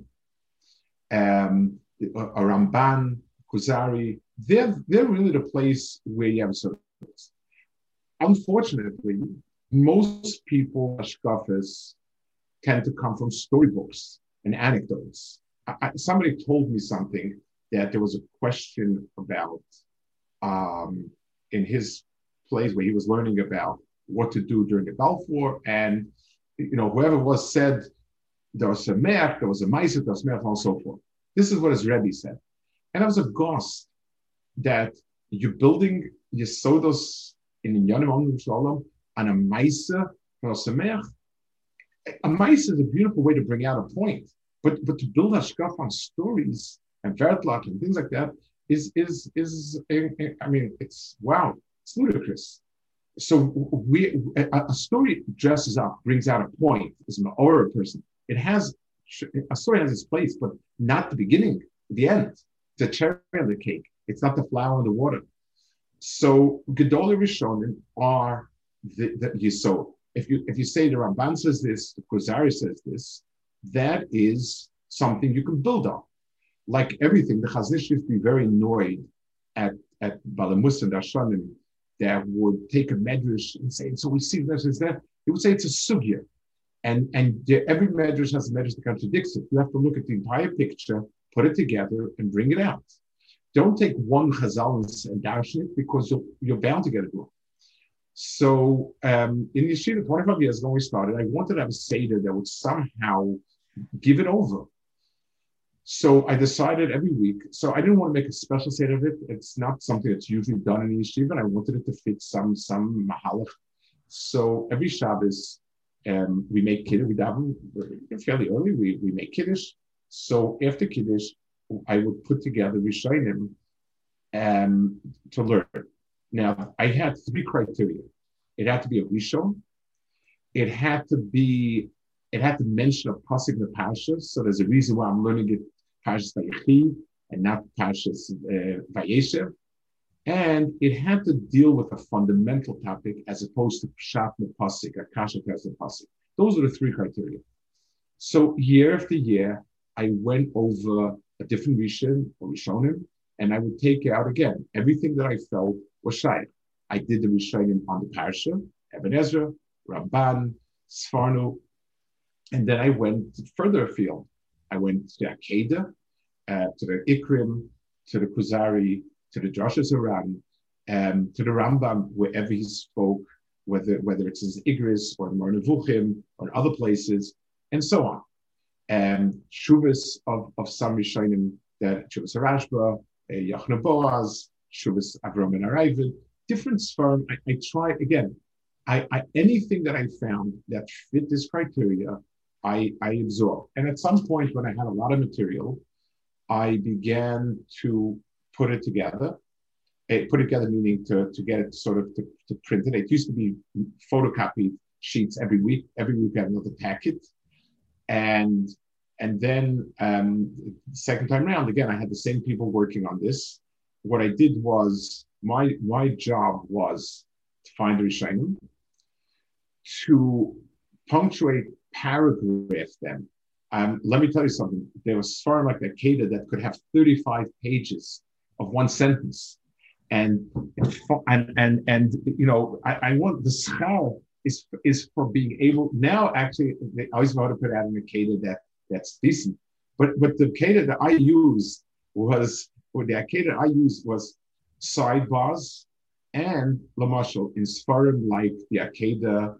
um, a Ramban, Kuzari. They're they're really the place where you have service. Unfortunately, most people, hashkafas, tend to come from storybooks and anecdotes. I, I, somebody told me something that there was a question about um, in his place where he was learning about what to do during the Gulf War, and you know whoever was said there was a mer, there was a meiser, there was a mer, and so forth. This is what his Rebbe said, and I was aghast that you're building Yesodos in Inyanim Amim Shalom on a meiser or a sameach. A meiser is a beautiful way to bring out a point, but but to build hashkaf on stories and vertlach and things like that is is is I mean it's wow, it's ludicrous. So we a, a story dresses up, brings out a point. Is an aura person. It has a story has its place, but not the beginning, the end. It's a cherry on the cake. It's not the flower in the water. So Gedolei Rishonim are the, the Yisod. If you if you say the Ramban says this, the Kuzari says this, that is something you can build on. Like everything, the Chazon Ish used to be very annoyed at at Balamus and Dashanim that would take a medrash and say, so we see this is that. He would say it's a sugya. And, and every medrash has a medrash that contradicts it. You have to look at the entire picture, put it together, and bring it out. Don't take one chazal and dash it because you're, you're bound to get it wrong. So um, in yeshiva, twenty-five years ago when we started, I wanted to have a seder that would somehow give it over. So I decided every week, so I didn't want to make a special seder of it. It's not something that's usually done in yeshiva, and I wanted it to fit some, some mahalach. So every Shabbos, um, we make kiddush, we daven fairly early, we, we make kiddush. So after kiddush, I would put together Rishonim um, to learn. Now, I had three criteria. It had to be a Rishon. It had to be, it had to mention a pasuk in the Parashas. So there's a reason why I'm learning it Parashas Vayechi and not Parashas uh, Vayeshev. And it had to deal with a fundamental topic as opposed to Pshat Pasuk, Akasha Pasuk. Those are the three criteria. So year after year, I went over a different Rishon or Rishonim, and I would take out again everything that I felt was shaykh. I did the Rishonim on the Parsha, Eben Ezra, Ramban, Sfarno, and then I went further afield. I went to the Akedah, uh, to the Ikrim, to the Kuzari, to the Drashas Aran, um, to the Rambam, wherever he spoke, whether whether it's his Igris or the Mar Nevuchim or other places, and so on. and Shuvas of, of some Rishonim, that Shuvas Rashba, Yochanan Boaz, Shuvas Avram and Aravid, different Sfarim. I, I try, again, I, I anything that I found that fit this criteria, I, I absorb. And at some point when I had a lot of material, I began to put it together. Uh, put it together meaning to, to get it sort of to, to print it. It used to be photocopied sheets every week. Every week I had another packet. And and then um, second time around, again, I had the same people working on this. What I did was, my my job was to find the Rishonim, to punctuate, paragraph them. Um, let me tell you something. There was Sfarim like Akedah that could have thirty-five pages of one sentence. And and and and you know, I, I want the schar is is for being able now. Actually, they always want to put out an Akedah that that's decent, but but the Akedah that I used was, or the Akedah I used was sidebars and lamashal in Sfarim like the Akedah,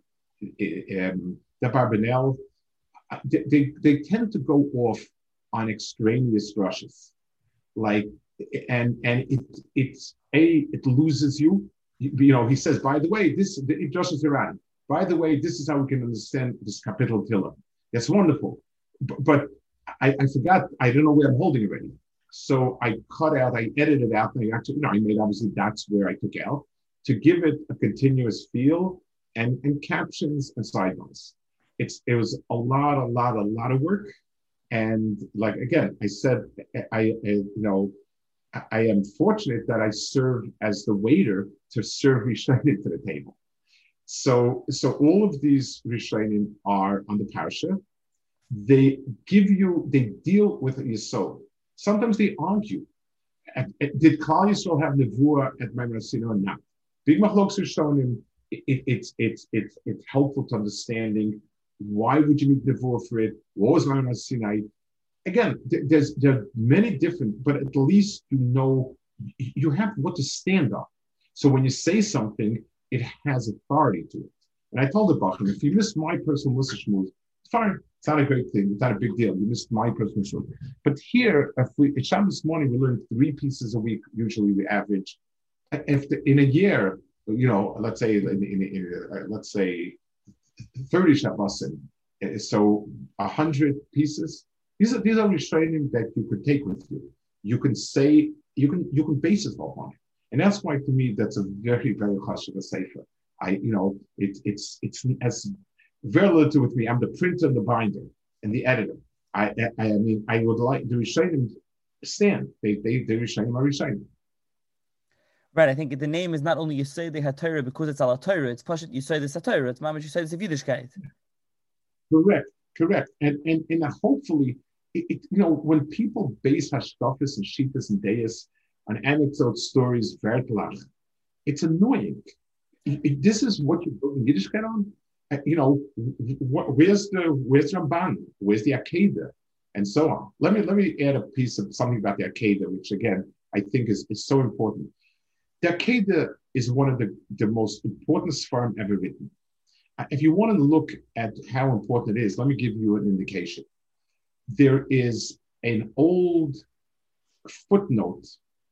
um, the Barbanel. They, they they tend to go off on extraneous rushes, like and and it it's a it loses you. You, you know, he says, by the way, this it just around. By the way, this is how we can understand this capital Tilla. That's wonderful. But, but I, I forgot, I don't know where I'm holding it already. So I cut out, I edited out, and I actually, you know, I made obviously that's where I took out to give it a continuous feel and, and captions and sidebars. It's it was a lot, a lot, a lot of work. And like again, I said, I, I you know, I, I am fortunate that I served as the waiter to serve Rishonim to the table. So, so all of these Rishonim are on the parsha. They give you, they deal with Yisod. Sometimes they argue. Did Klal Yisrael have Nevuah at Maimon HaSinai or not? Big Machlokes Rishonim, it, it's it's it's it's helpful to understanding why would you need Nevuah for it? What was Maimon HaSinai? Again, there's there are many different, but at least you know you have what to stand on. So when you say something, it has authority to it. And I told the Bachman, if you missed my personal Mussar Shmuz, it's fine. It's not a great thing. It's not a big deal. You missed my personal Shmuz. But here, if we, at Shabbos morning, we learn three pieces a week. Usually we average. If the, in a year, you know, let's say, in, in, in, uh, let's say thirty Shabbosim, so one hundred pieces. These are, these are Rishonim that you could take with you. You can say, you can, you can base it on it. And that's why, to me, that's a very, very chashuv sefer. I, you know, it, it's it's as very little to do with me. I'm the printer and the binder and the editor. I, I, I mean, I would like the Rishonim stand. They, they, the Rishonim are Rishonim. Right. I think the name is not only Yisod HaTorah because it's al Torah. It's Pashat Yisod HaTorah. It's Mamash Yisod HaYiddishkeit. Correct. Correct. And and and hopefully, it, it, you know, when people base hashkafas and shitas and deis on anecdote stories, vertlach, it's annoying. It, it, this is what you're building Yiddishkeit on. Uh, you know, wh- where's the where's Ramban? Where's the Akedah? And so on. Let me let me add a piece of something about the Akedah, which again I think is, is so important. The Akedah is one of the, the most important Sfarim ever written. Uh, if you want to look at how important it is, let me give you an indication. There is an old footnote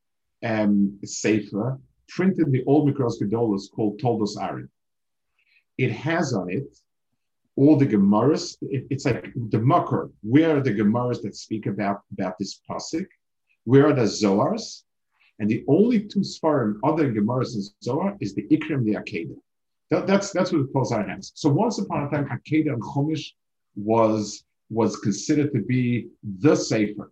um, sefer printed in the old Mikros Gedolos called Toldos Aaron. It has on it all the Gemaras. It, it's like the Makar. Where are the Gemaras that speak about, about this pasuk? Where are the Zohars? And the only two Sfarim other than Gemaras and Zohar is the Ikrim and the Akedah. That, that's that's what it calls our hands. So once upon a time, Akedah and Chumash was was considered to be the sefer.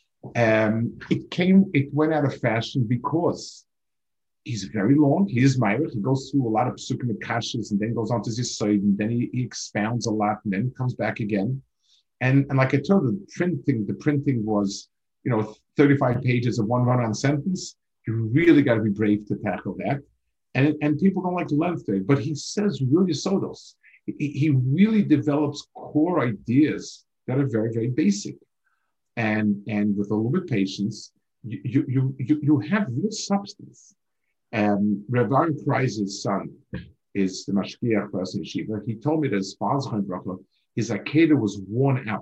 Um, it came, it went out of fashion because he's very long. He is Meirich. He goes through a lot of psukim and kashas, and then goes on to Zisoid, and then he, he expounds a lot, and then comes back again. And and like I told you, the printing, the printing was, you know, thirty-five pages of one run-on sentence. You really got to be brave to tackle that. And, and people don't like to learn today, but he says really sodos. He, he really develops core ideas that are very, very basic. And, and with a little bit of patience, you, you, you, you have real substance. Um, Rav Aaron Kreis's son is the Mashgiach person in Shiva. He told me that his father's his Akedah was worn out.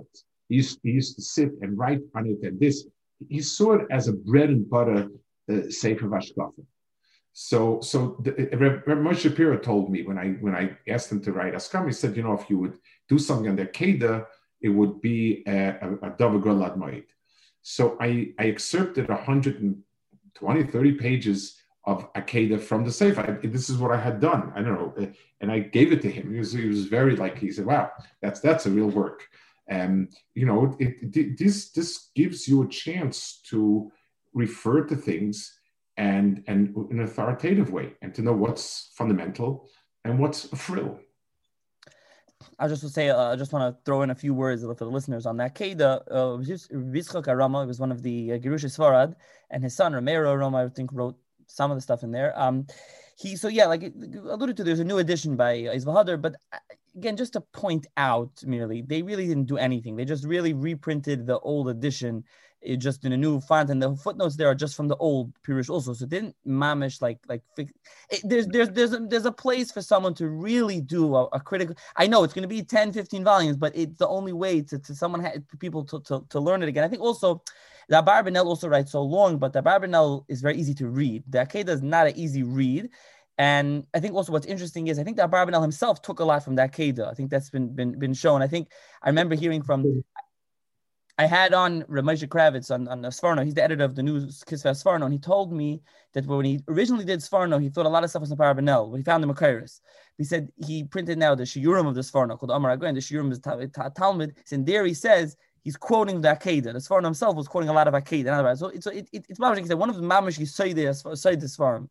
He used, he used to sit and write on it and this. He saw it as a bread and butter uh, Sefer Vashkafa. So, so the, Reb, Reb Moshe Shapiro told me when I when I asked him to write Askam, he said, you know, if you would do something on the Akedah, it would be a Davar Golad Moed. So I, I excerpted one hundred twenty, thirty pages of Akedah from the Sefer. I, this is what I had done. I don't know. And I gave it to him. He was, he was very like, he said, wow, that's that's a real work. And, you know, it, it, this, this gives you a chance to refer to things and, and in an authoritative way, and to know what's fundamental and what's a frill. I just will say, uh, I just want to throw in a few words for the listeners on that. Keda, uh, Yitzchak Arama was one of the uh, Gerush Sfarad, and his son Ramiro Arama, I think, wrote some of the stuff in there. Um, he, so yeah, like alluded to, there's a new edition by uh, Isva Hadar, but again, just to point out merely, they really didn't do anything. They just really reprinted the old edition, it just in a new font, and the footnotes there are just from the old Pirush also. So it didn't mamish like like it, there's there's there's a, there's a place for someone to really do a, a critical. I know it's going to be ten, fifteen volumes, but it's the only way to, to someone ha- people to, to to learn it again. I think also the Abarbanel also writes so long, but the Abarbanel is very easy to read. The Akedah is not an easy read. And I think also what's interesting is I think that Abarbanel himself took a lot from the Akedah. I think that's been been been shown. I think I remember hearing from. I had on Ramesha Kravitz on, on Sforno. He's the editor of the new Kisvei Sforno, and he told me that when he originally did Sforno, he thought a lot of stuff was in Abarbanel, but he found the Makairis. He said he printed now the Shiurim of the Sforno called Amar Agoin. The Shiurim is ta- Talmud. And there he says he's quoting the Akedah. The Sforno himself was quoting a lot of Akedah. So it's so it, it, it's mamish. He said one of the mamish Yisoidei say the Sforim.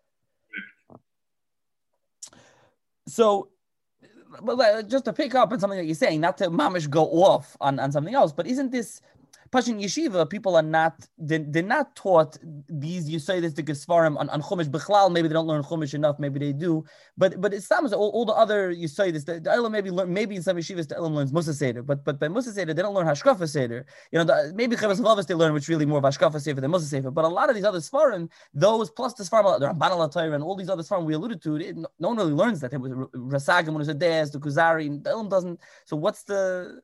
So. But just to pick up on something that you're saying, not to mamish go off on, on something else, but isn't this Pashin Yeshiva, people are not, they, they're not taught these, you say this, the Gesvarim on, on Chumash Bechlal, maybe they don't learn Chumash enough, maybe they do, but but it's all, all the other, you say this, the, the Elam maybe learn, maybe in some Yeshivas the Elam learns Musa Seder, but but by Musa Seder, they don't learn Hashkafa Seder. You know, the, maybe Chavas Vavis they learn, which really more of Hashkafa Seder than Musa Seder, but a lot of these other Svarim, those plus the Svarim, the Ramban al-Atayr and all these other Svarim we alluded to, it, no, no one really learns that. It was Rasagim, when it was a Deas, the Kuzari, the Elam doesn't, so what's the...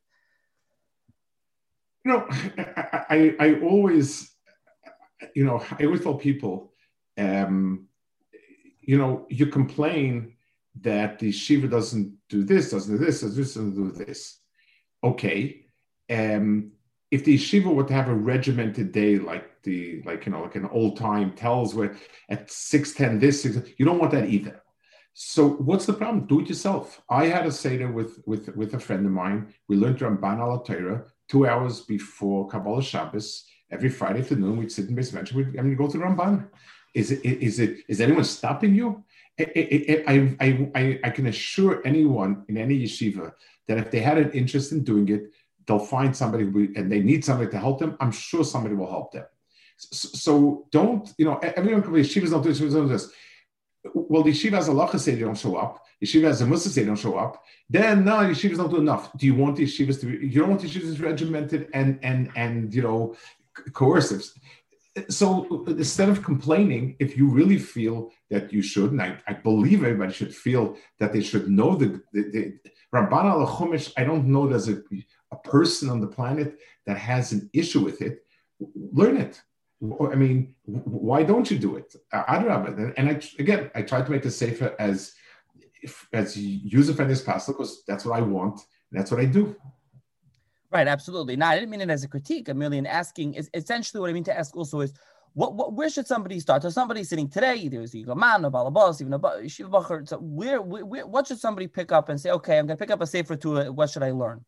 You know, I, I, I always, you know, I always tell people, um, you know, you complain that the Shiva doesn't do this, doesn't do this, doesn't do this, doesn't do this. Okay. Um, if the yeshiva were to have a regimented day, like the, like, you know, like an old time tells where at six ten this, six, you don't want that either. So what's the problem? Do it yourself. I had a Seder with, with, with a friend of mine. We learned Ramban al-Torah two hours before Kabbalah Shabbos. Every Friday afternoon, we'd sit in Beis Mention, we'd I mean, go to Ramban. Is it, is it, is anyone stopping you? I, I, I, I, I can assure anyone in any yeshiva that if they had an interest in doing it, they'll find somebody who, and they need somebody to help them. I'm sure somebody will help them. So, so don't, you know, everyone can be yeshivas don't do this, yeshivas don't do this. Well, the yeshiva has a lacha say they don't show up. Yeshiva has a musa say they don't show up. Then no, yeshivas don't do enough. Do you want the yeshivas to be? You don't want the yeshivas to be regimented and and and you know coercive. So instead of complaining, if you really feel that you should, and I, I believe everybody should feel that they should know the, the, the Ramban al-Chumash. I don't know there's a, a person on the planet that has an issue with it. Learn it. I mean, why don't you do it? And I, again, I try to make the Sefer as as user-friendly as possible because that's what I want. And that's what I do. Right, absolutely. No, I didn't mean it as a critique. I'm merely in asking. Is essentially what I mean to ask also is, what, what where should somebody start? So somebody sitting today, either is a man, a balabas, even a yeshiva bacher. So where, where, what should somebody pick up and say? Okay, I'm going to pick up a Sefer to what should I learn?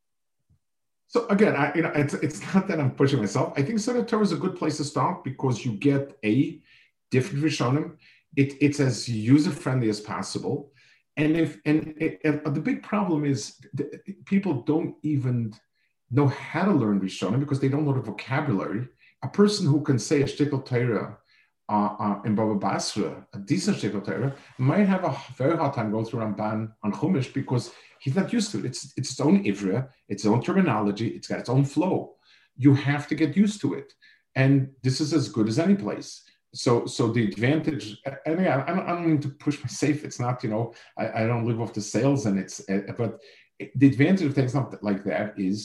So again, I, you know, it's it's not that I'm pushing myself. I think Sefer Torah is a good place to start because you get a different Rishonim. It, it's as user friendly as possible, and if and it, it, the big problem is people don't even know how to learn Rishonim because they don't know the vocabulary. A person who can say a shtickle Torah uh, uh, in Baba Basra, a decent shtickle Torah, might have a very hard time going through Ramban on Chumash because he's not used to it. It's, it's its own ivra, its own terminology, it's got its own flow. You have to get used to it. And this is as good as any place. So so the advantage, and again, I don't, I don't mean to push my safe. It's not, you know, I, I don't live off the sales and it's, uh, but the advantage of things like that is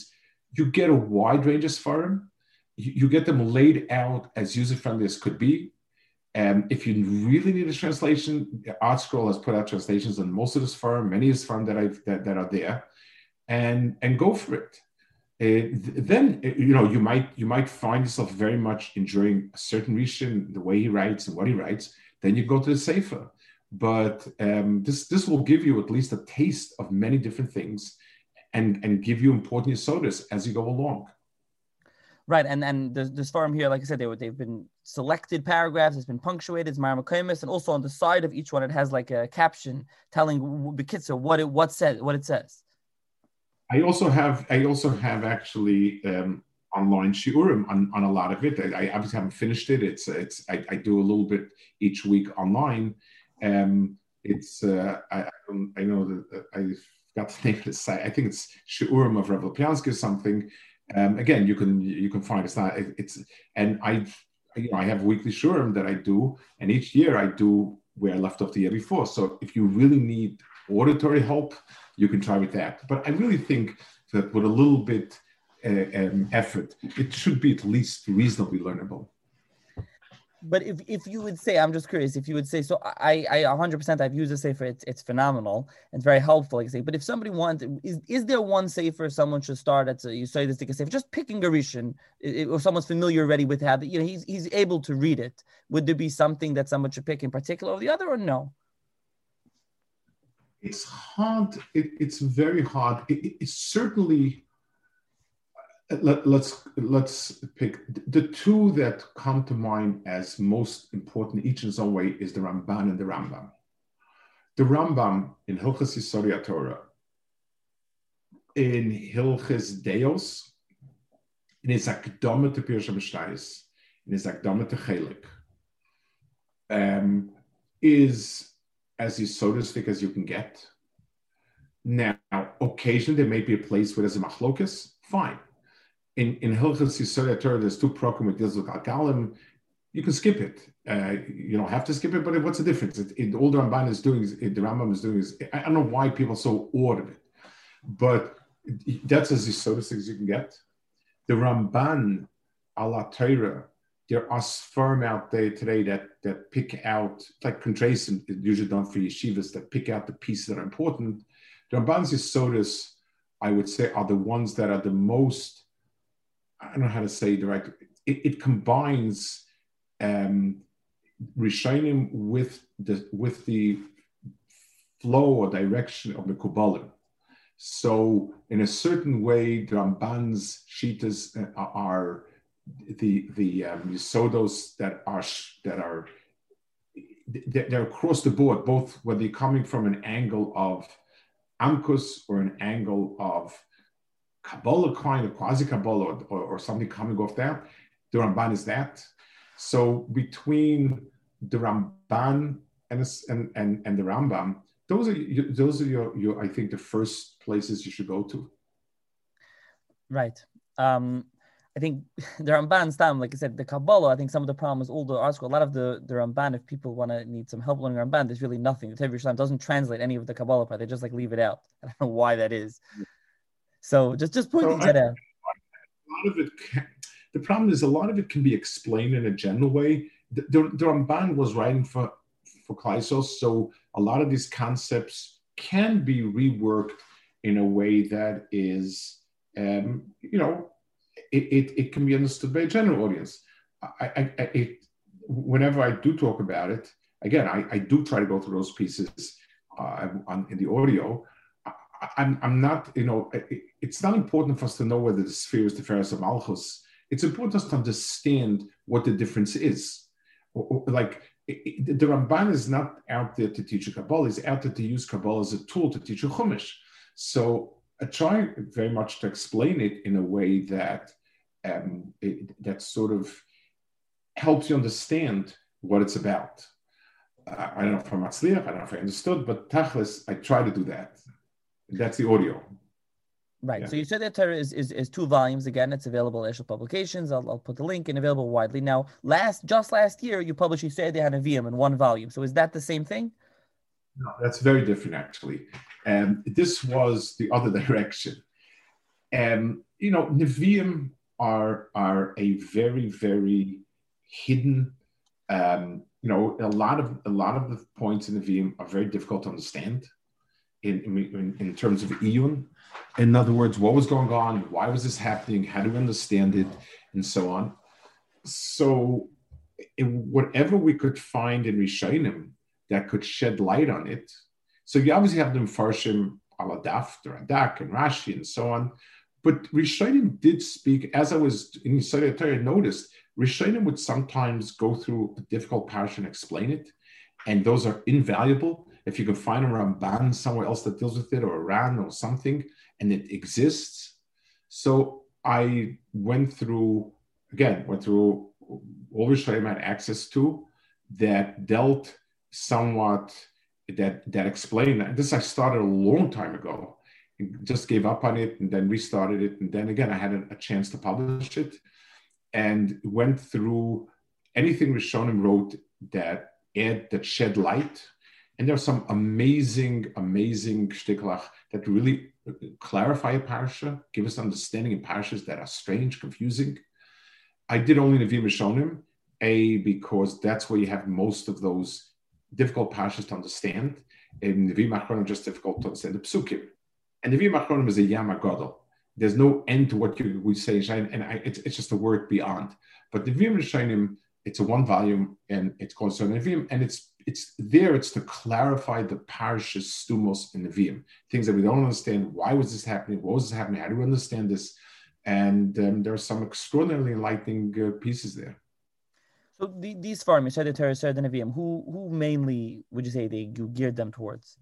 you get a wide range of Sfarim. You, you get them laid out as user-friendly as could be. And if you really need a translation, ArtScroll has put out translations on most of the Sfarim, many of the Sfarim that, I've, that, that are there, and, and go for it. Uh, then you know you might you might find yourself very much enjoying a certain Rishon, the way he writes and what he writes. Then you go to the Sefer, but um, this this will give you at least a taste of many different things, and and give you important yesodis as you go along. Right, and and the this forum here, like I said, they were they've been selected paragraphs. It's been punctuated. It's Ma'amar Kaimis, and also on the side of each one, it has like a caption telling B'kitzur what it what says what it says. I also have I also have actually um, online shiurim on, on a lot of it. I, I obviously haven't finished it. It's it's I, I do a little bit each week online. Um, it's uh, I I, don't, I know that I got the name of the site. I think it's shiurim of Rav Lopiansky or something. Um, again, you can you can find it's not it's and I you know I have weekly shiurim that I do, and each year I do where I left off the year before. So if you really need auditory help, you can try with that. But I really think that with a little bit uh, um, effort, it should be at least reasonably learnable. But if, if you would say, I'm just curious, if you would say, so I, I one hundred percent I've used a Sefer, it's, it's phenomenal and very helpful, like I say, but if somebody wants, is, is there one Sefer someone should start at, you say this, a Sefer, just picking a Rishon, or someone's familiar already with how, you know, he's, he's able to read it. Would there be something that someone should pick in particular or the other, or no? It's hard. It, it's very hard. It, it, it's certainly. Let, let's let's pick the two that come to mind as most important, each in its own way, is the Ramban and the Rambam. The Rambam in Hilchos Yisodei Torah, in Hilchos Deos, in his Akdama to Pirush HaMishnayos, in his Akdama to Chelik, um, is as yesodistic as you can get. Now, occasionally there may be a place where there's a machlokas, fine. In in Hilchos Yisodei Torah, there's two prokim that deals with Alkalim. You can skip it. Uh, you don't have to skip it, but what's the difference? It, it, all the Ramban is doing, is, the Rambam is doing is, I don't know why people are so awed of it, but that's as yesodistic as you can get. The Ramban, ala Torah, there are sperm out there today that that pick out, like Contrason, usually done for yeshivas, that pick out the pieces that are important. The Ramban's Yesodis, I would say, are the ones that are the most, I don't know how to say the right, it, it combines um, Rishonim with the with the flow or direction of the Kabbalah. So in a certain way, the Ramban's Shitas are the the um, Yesodos that are that are they're across the board, both whether they're coming from an angle of Amkus or an angle of Kabbalah, kind of quasi Kabbalah, or, or something coming off that. The Ramban is that. So between the Ramban and and and, and the Rambam, those are those are your, your I think the first places you should go to. Right. Um, I think the Ramban Stam, like I said, the Kabbalah, I think some of the problem is all the article, a lot of the, the Ramban, if people want to need some help learning Ramban, there's really nothing. The Tev Yerushalayim doesn't translate any of the Kabbalah part. They just like leave it out. I don't know why that is. So just, just pointing so that I, out. A lot of it, can, the problem is a lot of it can be explained in a general way. The, the, the Ramban was writing for, for Klaisos, so a lot of these concepts can be reworked in a way that is, um, you know, It, it, it can be understood by a general audience. I, I, I, it, whenever I do talk about it, again, I, I do try to go through those pieces uh, on, in the audio. I, I'm, I'm not, you know, it, it's not important for us to know whether the sphere is the Tiferes of Malchus. It's important for us to understand what the difference is. Or, or, like, it, the Ramban is not out there to teach a Kabbalah, he's out there to use Kabbalah as a tool to teach a Chumash. So I try very much to explain it in a way that Um, it, that sort of helps you understand what it's about. Uh, I don't know if I'm Matzliach, I don't know if I understood, but Tachlis, I try to do that. That's the audio. Right. Yeah. So you said that Torah is, is, is two volumes. Again, it's available at Eshel Publications. I'll, I'll put the link and available widely. Now, last just last year, you published Yisrael Hanavim in one volume. So is that the same thing? No, that's very different, actually. And um, this was the other direction. Um, you know, Nevi'im are, are a very, very hidden, um, you know, a lot of a lot of the points in Nevi'im are very difficult to understand in, in, in terms of Iyun. In other words, what was going on? Why was this happening? How do we understand it? And so on. So whatever we could find in Rishonim that could shed light on it. So you obviously have the Mefarshim Aladaf, Radak, and Rashi, and so on. But Rishonim did speak, as I was in Yisrael Torah, I noticed, Rishonim would sometimes go through a difficult parsha and explain it, and those are invaluable. If you can find a Ramban somewhere else that deals with it, or a Ran or something, and it exists. So I went through, again, went through all Rishonim I had access to that dealt somewhat, that, that explained that. This I started a long time ago. Just gave up on it and then restarted it. And then again, I had a, a chance to publish it and went through anything Rishonim wrote that add, that shed light. And there are some amazing, amazing shtiklach that really clarify a parasha, give us understanding in parashas that are strange, confusing. I did only Nevi'im Rishonim, A, because that's where you have most of those difficult parashas to understand. In Nevi'im Achronim, just difficult to understand the psukim. And Nevi'im Achronim is a Yama Gadol. There's no end to what you would say, and I, it's, it's just a word beyond. But Nevi'im Rishonim, it's a one volume, and it's called So Nevi'im, and it's it's there. It's to clarify the parashas stumos in Nevi'im, things that we don't understand. Why was this happening? What was this happening? How do we understand this? And um, there are some extraordinarily enlightening uh, pieces there. So the, these farm, Yisrael the Torah, Yisrael the Nevi'im, who who mainly would you say they you geared them towards?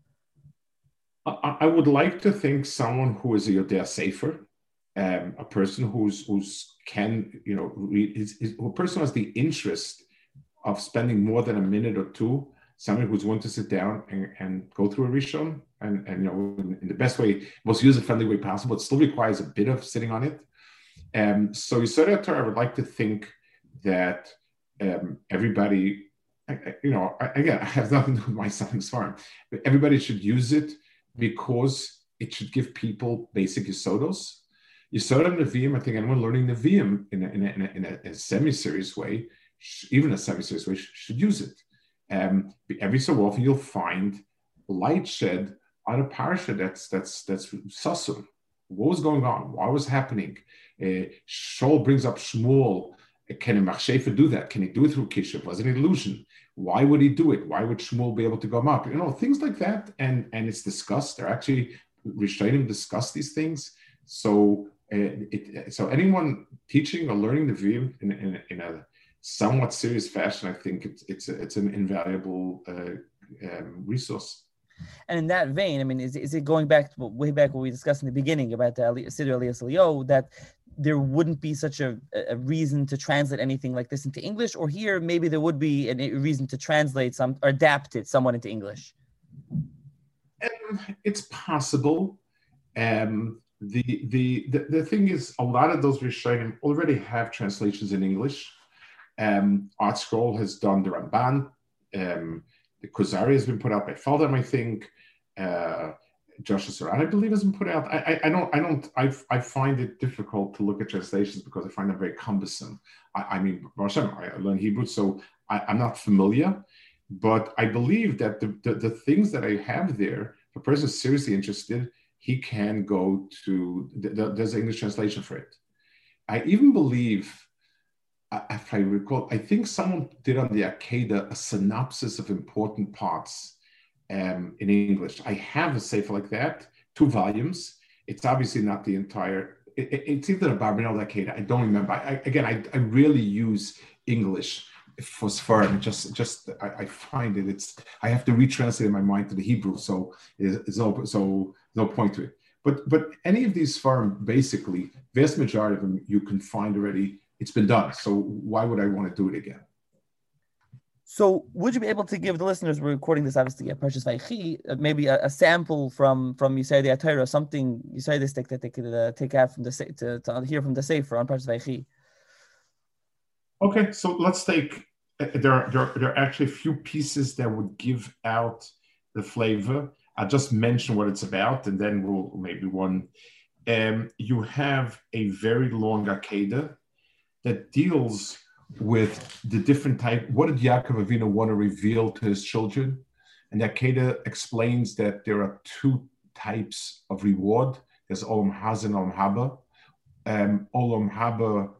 I would like to think someone who is a Yodea Sefer, um, a person who's who's can you know read, is, is, a person who has the interest of spending more than a minute or two. Somebody who's willing to sit down and, and go through a Rishon, and and you know in, in the best way, most user friendly way possible. It still requires a bit of sitting on it. Um, so Yisrael Torah, I would like to think that um, everybody, you know, again, I have nothing to do with my son's farm, but everybody should use it, because it should give people basic Yisodos. Yisod Nevi'im, I think anyone learning Nevi'im in a, in a, in a, in a, a semi-serious way, even a semi-serious way, should use it. Um, every so often you'll find light shed on a parasha that's that's that's Sasum. What was going on? What was happening? Uh, Shaul brings up Shmuel. Can a Machshefa do that? Can he do it through Kishav? Was it an illusion? Why would he do it? Why would Shmuel be able to come up? You know, things like that. And, and it's discussed. They're actually, Rishonim discuss these things. So uh, it, so anyone teaching or learning the view in, in, in a somewhat serious fashion, I think it's it's, a, it's an invaluable uh, um, resource. And in that vein, I mean, is, is it going back to way back what we discussed in the beginning about the Siddur Elias Eliyahu, that there wouldn't be such a, a reason to translate anything like this into English, or here maybe there would be a reason to translate some or adapt it somewhat into English? Um, it's possible. Um, the, the the the thing is, a lot of those Rishonim already have translations in English. Um, Art Scroll has done the Ramban. Um, the Kuzari has been put out by Feldheim, I think. Uh, Joshua Saran, I believe, has been put out. I, I, I don't, I don't, I, I find it difficult to look at translations because I find them very cumbersome. I, I mean, I learned Hebrew, so I, I'm not familiar, but I believe that the, the, the things that I have there, if a person is seriously interested, he can go to, there's an English translation for it. I even believe, if I recall, I think someone did on the Akedah a synopsis of important parts Um, in English. I have a sefer like that, two volumes. It's obviously not the entire, it, it, it's either a Barbanel Akedah, I don't remember. I, again, I, I really use English for Sfarim, just, just I, I find it, it's, I have to retranslate in my mind to the Hebrew, so it's no, so no point to it. But, but any of these Sfarim, basically, vast majority of them you can find already, it's been done. So why would I want to do it again? So would you be able to give the listeners, we're recording this obviously at Parshas Vayechi, uh, maybe a, a sample from from Yisrael Torah, something Yisraelistic that they could uh, take out from the to, to hear from the Sefer on Parshas Vayechi? Okay, so let's take, uh, there, are, there, are, there are actually a few pieces that would give out the flavor. I'll just mention what it's about, and then we'll maybe one, um, you have a very long Akedah that deals with the different type. What did Yaakov Avinu want to reveal to his children? And the Akedah explains that there are two types of reward. There's Olam Haz and Olam Haba. Um, Olam Haba,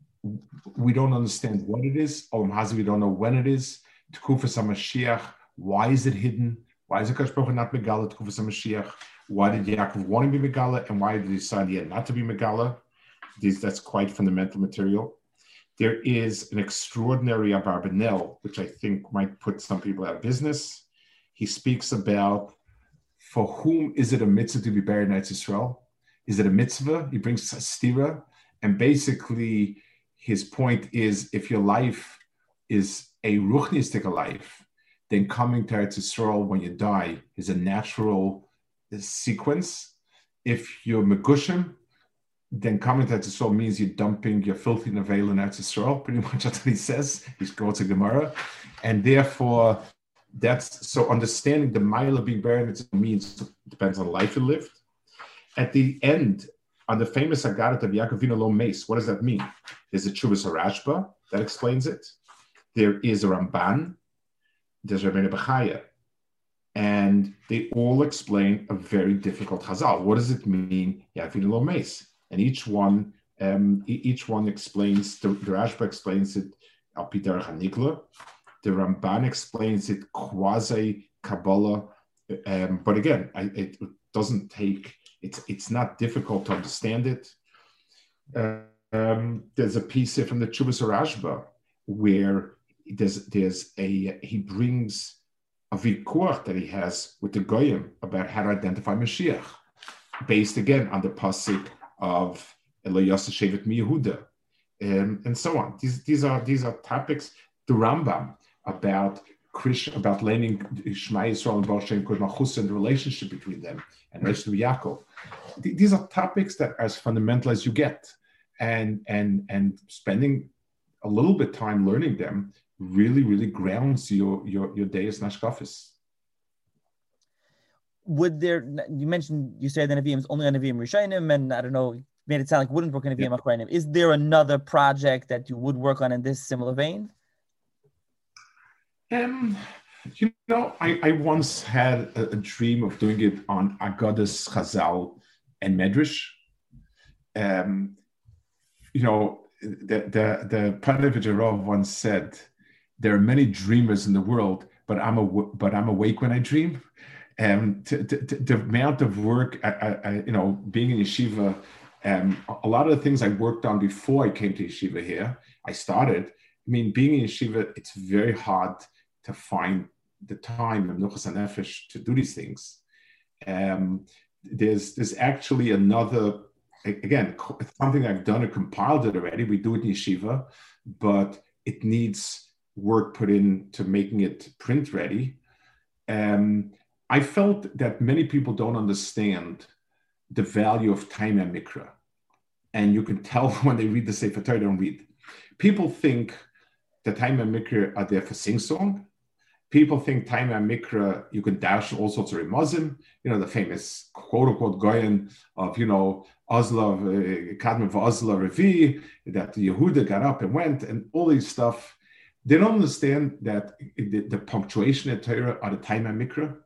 we don't understand what it is. Olam Haz, we don't know when it is. Tekufas HaMashiach, why is it hidden? Why is the Kadosh Baruch Hu not Megala Tekufas HaMashiach? Why did Yaakov want to be Megala, and why did he decide yet not to be Megala? These, that's quite fundamental material. There is an extraordinary Abarbanel, which I think might put some people out of business. He speaks about, for whom is it a mitzvah to be buried in Eretz Yisrael? Is it a mitzvah? He brings stira, and basically his point is, if your life is a ruchnistic life, then coming to Eretz Yisrael when you die is a natural sequence. If you're Megushim, then coming to Eretz Yisrael means you're dumping your filthy nevel in Eretz Yisrael, pretty much that's what he says. He's going to Gemara. And therefore, that's, so understanding the mile of being buried it means, depends on the life you lived. At the end, on the famous Agadat of Yaakov Avinu Lo Meis, what does that mean? There's a Chuvas Harashba that explains it. There is a Ramban. There's Rabbeinu Bechaya. And they all explain a very difficult Chazal. What does it mean, Yaakov Avinu Lo Meis? And each one, um, each one explains, the, the Rashba explains it Al Pi Derech HaNigla. The Ramban explains it quasi Kabbalah. Um, but again, I, it doesn't take, it's it's not difficult to understand it. Uh, um, there's a piece here from the Chuvas Rashba where there's, there's a, he brings a vikuach that he has with the Goyim about how to identify Mashiach, based again on the pasuk of Elo Yosef Shevet Mi Yehuda, um, and so on. These these are these are topics. The Rambam about Krishna, about learning Shema Yisrael and Baal Shem Kol Malchus and the relationship between them, and Reish Yaakov. These are topics that are as fundamental as you get, and and and spending a little bit time learning them really really grounds your your your Deus Nashkafis. Would there, you mentioned, you said the Nevi'im is only on Nevi'im Rishonim, and I don't know, made it sound like you wouldn't work on Nevi'im Achronim. Is there another project that you would work on in this similar vein? Um, you know, I, I once had a, a dream of doing it on Agadas, Chazal, and Medrash. Um, you know, the the the Panevich once said, "There are many dreamers in the world, but I'm a but I'm awake when I dream." Um, to, to, to, the amount of work, I, I, I, you know, being in yeshiva, um, a lot of the things I worked on before I came to yeshiva here, I started. I mean, being in yeshiva, it's very hard to find the time and menuchas hanefesh to do these things. Um, there's there's actually another, again, something I've done, I compiled it already. We do it in yeshiva, but it needs work put into making it print ready. Um, I felt that many people don't understand the value of time and mikra. And you can tell when they read the Sefer Torah, they don't read. People think that time and mikra are there for sing-song. People think time and mikra, you can dash all sorts of remazim. You know, the famous quote-unquote goyen of, you know, Ozla, Kadma Ozla Revi, that Yehuda got up and went, and all these stuff. They don't understand that the, the punctuation in Torah are the time and mikra.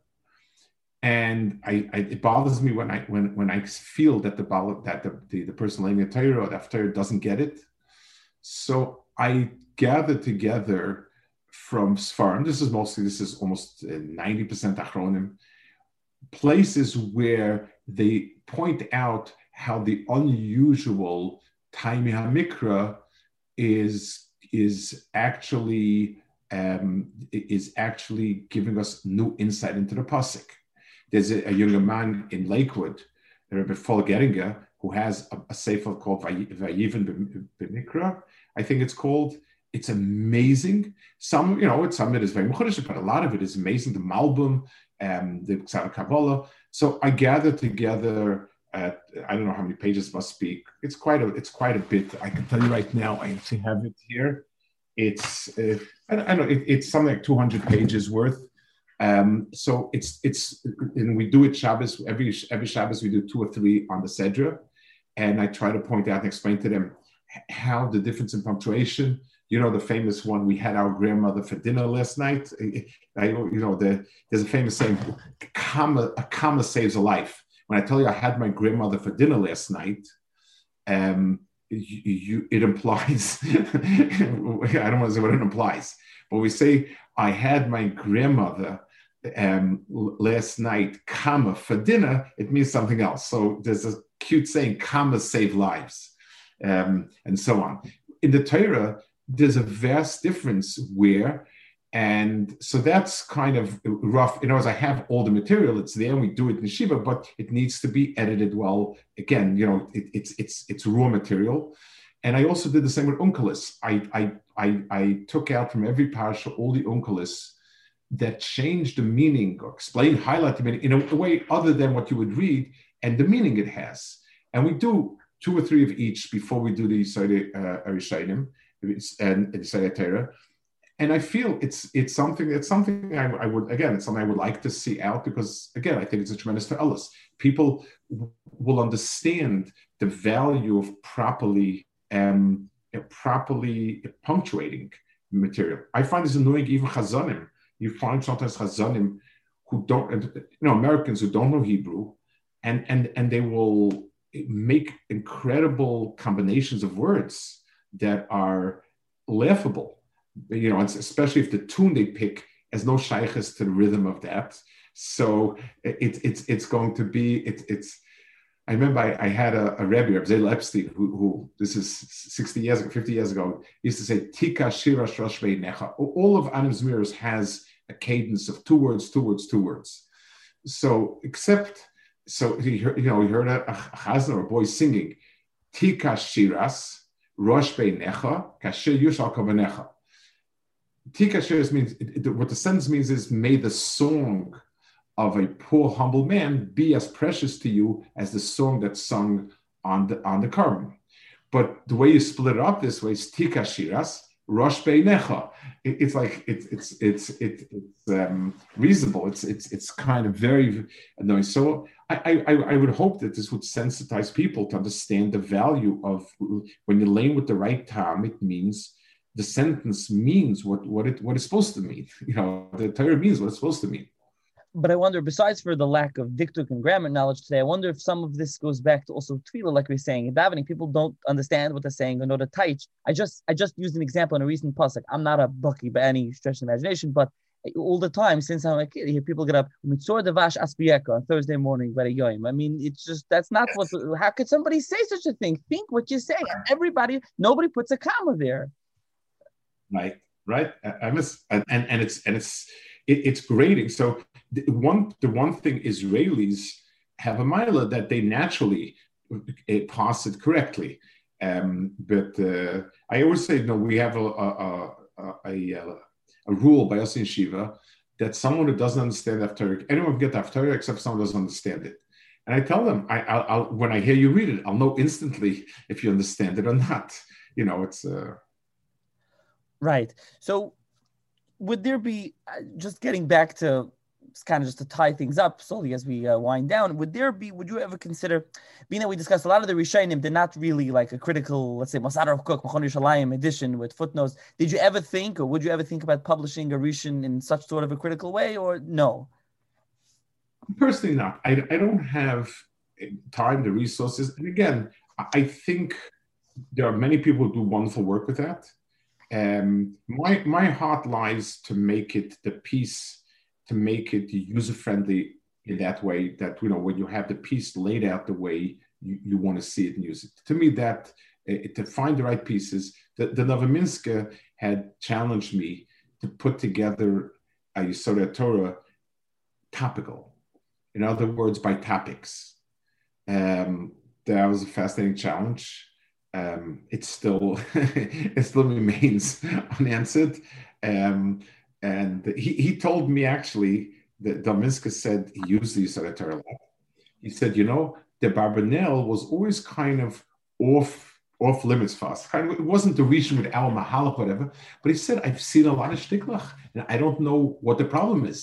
And I, I, it bothers me when I when when I feel that the that the, the, the person laying the Torah or the Torah doesn't get it. So I gather together from Sfarim. This is mostly this is almost ninety percent Achronim, places where they point out how the unusual Taimi HaMikra is is actually um, is actually giving us new insight into the pasuk. There's a, a younger man in Lakewood, Rabbi Fol Geringer, who has a, a sefer called Vayiven B'Mikra, I think it's called. It's amazing. Some, you know, some of it is very mechudesh, but a lot of it is amazing. The Malbim, um, the Ksara Kabbalah. So I gathered together. At, I don't know how many pages must be. It's quite a. It's quite a bit. I can tell you right now. I actually have it here. It's. Uh, I, I don't know. It, it's something like two hundred pages worth. Um, so it's it's and we do it Shabbos every every Shabbos we do two or three on the Sedra, and I try to point out and explain to them how the difference in punctuation. You know, the famous one, we had our grandmother for dinner last night. I, you know, the, there's a famous saying, comma, a comma saves a life. When I tell you I had my grandmother for dinner last night, um, you, you, it implies, I don't want to say what it implies, but we say, I had my grandmother um, last night, comma, for dinner, it means something else. So there's a cute saying, commas save lives, um, and so on. In the Torah, there's a vast difference where, and so that's kind of rough. In other words, I have all the material, it's there, and we do it in Shiva, but it needs to be edited well. Again, you know, it, it's it's it's raw material. And I also did the same with Onkelos. I I I, I took out from every parsha all the Onkelos that changed the meaning or explain, highlight the meaning in a, a way other than what you would read and the meaning it has. And we do two or three of each before we do the Yisodei Arishayim and Yisodei Torah. And I feel it's it's something it's something I, I would again it's something I would like to see out, because again I think it's a tremendous ta'alus. People w- will understand the value of properly um, properly punctuating material. I find this annoying. Even Chazanim, you find sometimes Chazanim who don't, you know, Americans who don't know Hebrew, and and and they will make incredible combinations of words that are laughable. You know, especially if the tune they pick has no shaykhs to the rhythm of that. So it's it's it's going to be it, it's. I remember I, I had a, a Rebbe, Reb Zayl Epstein, who, who this is sixty years ago, fifty years ago, used to say Tika Shira Shrosh Necha. All of Anim Zmiros has a cadence of two words, two words, two words. So except so he heard, you know, he heard a, a chazan or a boy singing Tika Shiras Rosh Necha Kasher Yushal Kavanecha. Tika Shiras means it, it, what the sentence means is, may the song of a poor humble man be as precious to you as the song that's sung on the on the carbon. But the way you split it up this way is Tika Shiras Rosh Beinecha. It, it's like it's it's it's it, it's um, reasonable. It's it's it's kind of very annoying. So I, I I would hope that this would sensitize people to understand the value of when you're laying with the right time. It means the sentence means what what it what it's supposed to mean. You know, the Torah means what it's supposed to mean. But I wonder, besides for the lack of diktuk and grammar knowledge today, I wonder if some of this goes back to also tefillah, like we're saying. In davening, people don't understand what they're saying or know the taich. I just I just used an example in a recent pasuk. I'm not a bucky by any stretch of the imagination, but all the time since I'm a kid, I hear people get up mitzor devash aspiyeka on Thursday morning by the yoim. I mean, it's just that's not what. How could somebody say such a thing? Think what you're saying. Everybody, nobody puts a comma there. Right, right. I, I miss and and it's and it's it, it's grading. So. The one, the one thing Israelis have a mila that they naturally uh, pass it correctly, um, but uh, I always say, no, we have a a, a, a, a rule by us in Shiva that someone who doesn't understand Haftarah, anyone can get Haftarah except someone who doesn't understand it. And I tell them, I, I'll, I'll, when I hear you read it, I'll know instantly if you understand it or not. You know, it's uh... right. So, would there be uh, just getting back to? It's kind of just to tie things up slowly as we uh, wind down. Would there be, would you ever consider, being that we discussed a lot of the Rishonim, they're not really like a critical, let's say, Masad Kuk, Machon Yerushalayim edition with footnotes. Did you ever think, or would you ever think about publishing a Rishon in such sort of a critical way, or no? Personally, not. I, I don't have time, the resources. And again, I think there are many people who do wonderful work with that. Um, my, my heart lies to make it the piece to make it user-friendly in that way that, you know, when you have the piece laid out the way you, you want to see it and use it. To me, that, uh, to find the right pieces, the, the Novominsker had challenged me to put together a Yisodei Torah topical. In other words, by topics. Um, that was a fascinating challenge. Um, it still, it still remains unanswered. Um, And he, he told me actually that Dominska said he used the Yisodei Torah a lot. He said, you know, the Barbanel was always kind of off off limits for us. Kind of, it wasn't the Rishon with Al Mahalach, whatever. But he said, I've seen a lot of shtiklach, and I don't know what the problem is.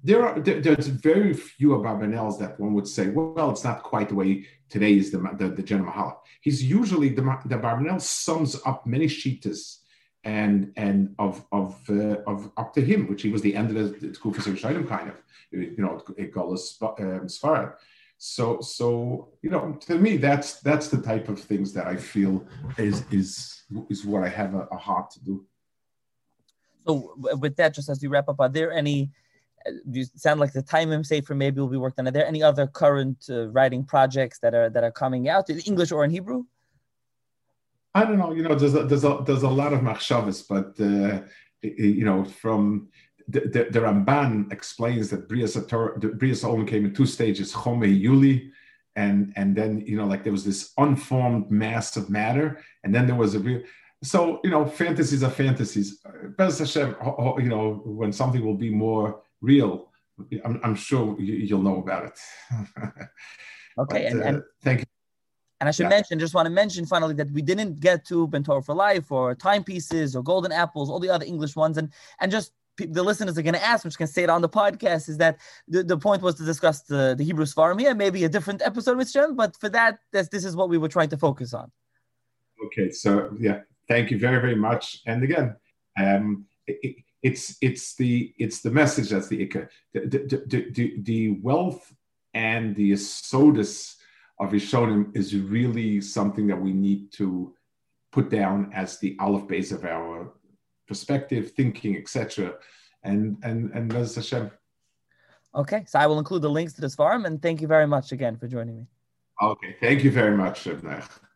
there are there, there's very few Abarbanels that one would say, well, it's not quite the way today is the the, the General Mahala. He's usually the the Abarbanel sums up many shittas and and of of uh, of up to him, which he was the end of the Tkufas Yerushalayim kind of, you know, Golas Sfarad. So so you know, to me, that's that's the type of things that I feel is is is what I have a, a heart to do. So with that, just as we wrap up, are there any? You sound like the Taimim Sefer maybe will be worked on. Are there any other current uh, writing projects that are that are coming out in English or in Hebrew? I don't know. You know, there's a, there's a, there's a lot of machshavas, but uh, you know, from the, the, the Ramban explains that Brias Brias only came in two stages: Chome Yuli, and and then you know, like there was this unformed mass of matter, and then there was a real. So you know, fantasies are fantasies. Bez Hashem, you know, when something will be more real, I'm, I'm sure you'll know about it. Okay, but, and, uh, and thank you. And I should yeah. mention, just want to mention finally that we didn't get to Ben Torah for Life or Timepieces or Golden Apples, all the other English ones. And and just the listeners are going to ask, which can say it on the podcast, is that the, the point was to discuss the, the Hebrew Svarim here, maybe a different episode with Shem, but for that, this, this is what we were trying to focus on. Okay, so yeah, thank you very, very much. And again, um, it, it's it's the it's the message that's the ikka. The, the, the, the, the wealth and the sodus of Rishonim is really something that we need to put down as the aleph base of our perspective, thinking, et cetera. And and and Bez Hashem. Okay, so I will include the links to this forum, and thank you very much again for joining me. Okay, thank you very much, Shebnech.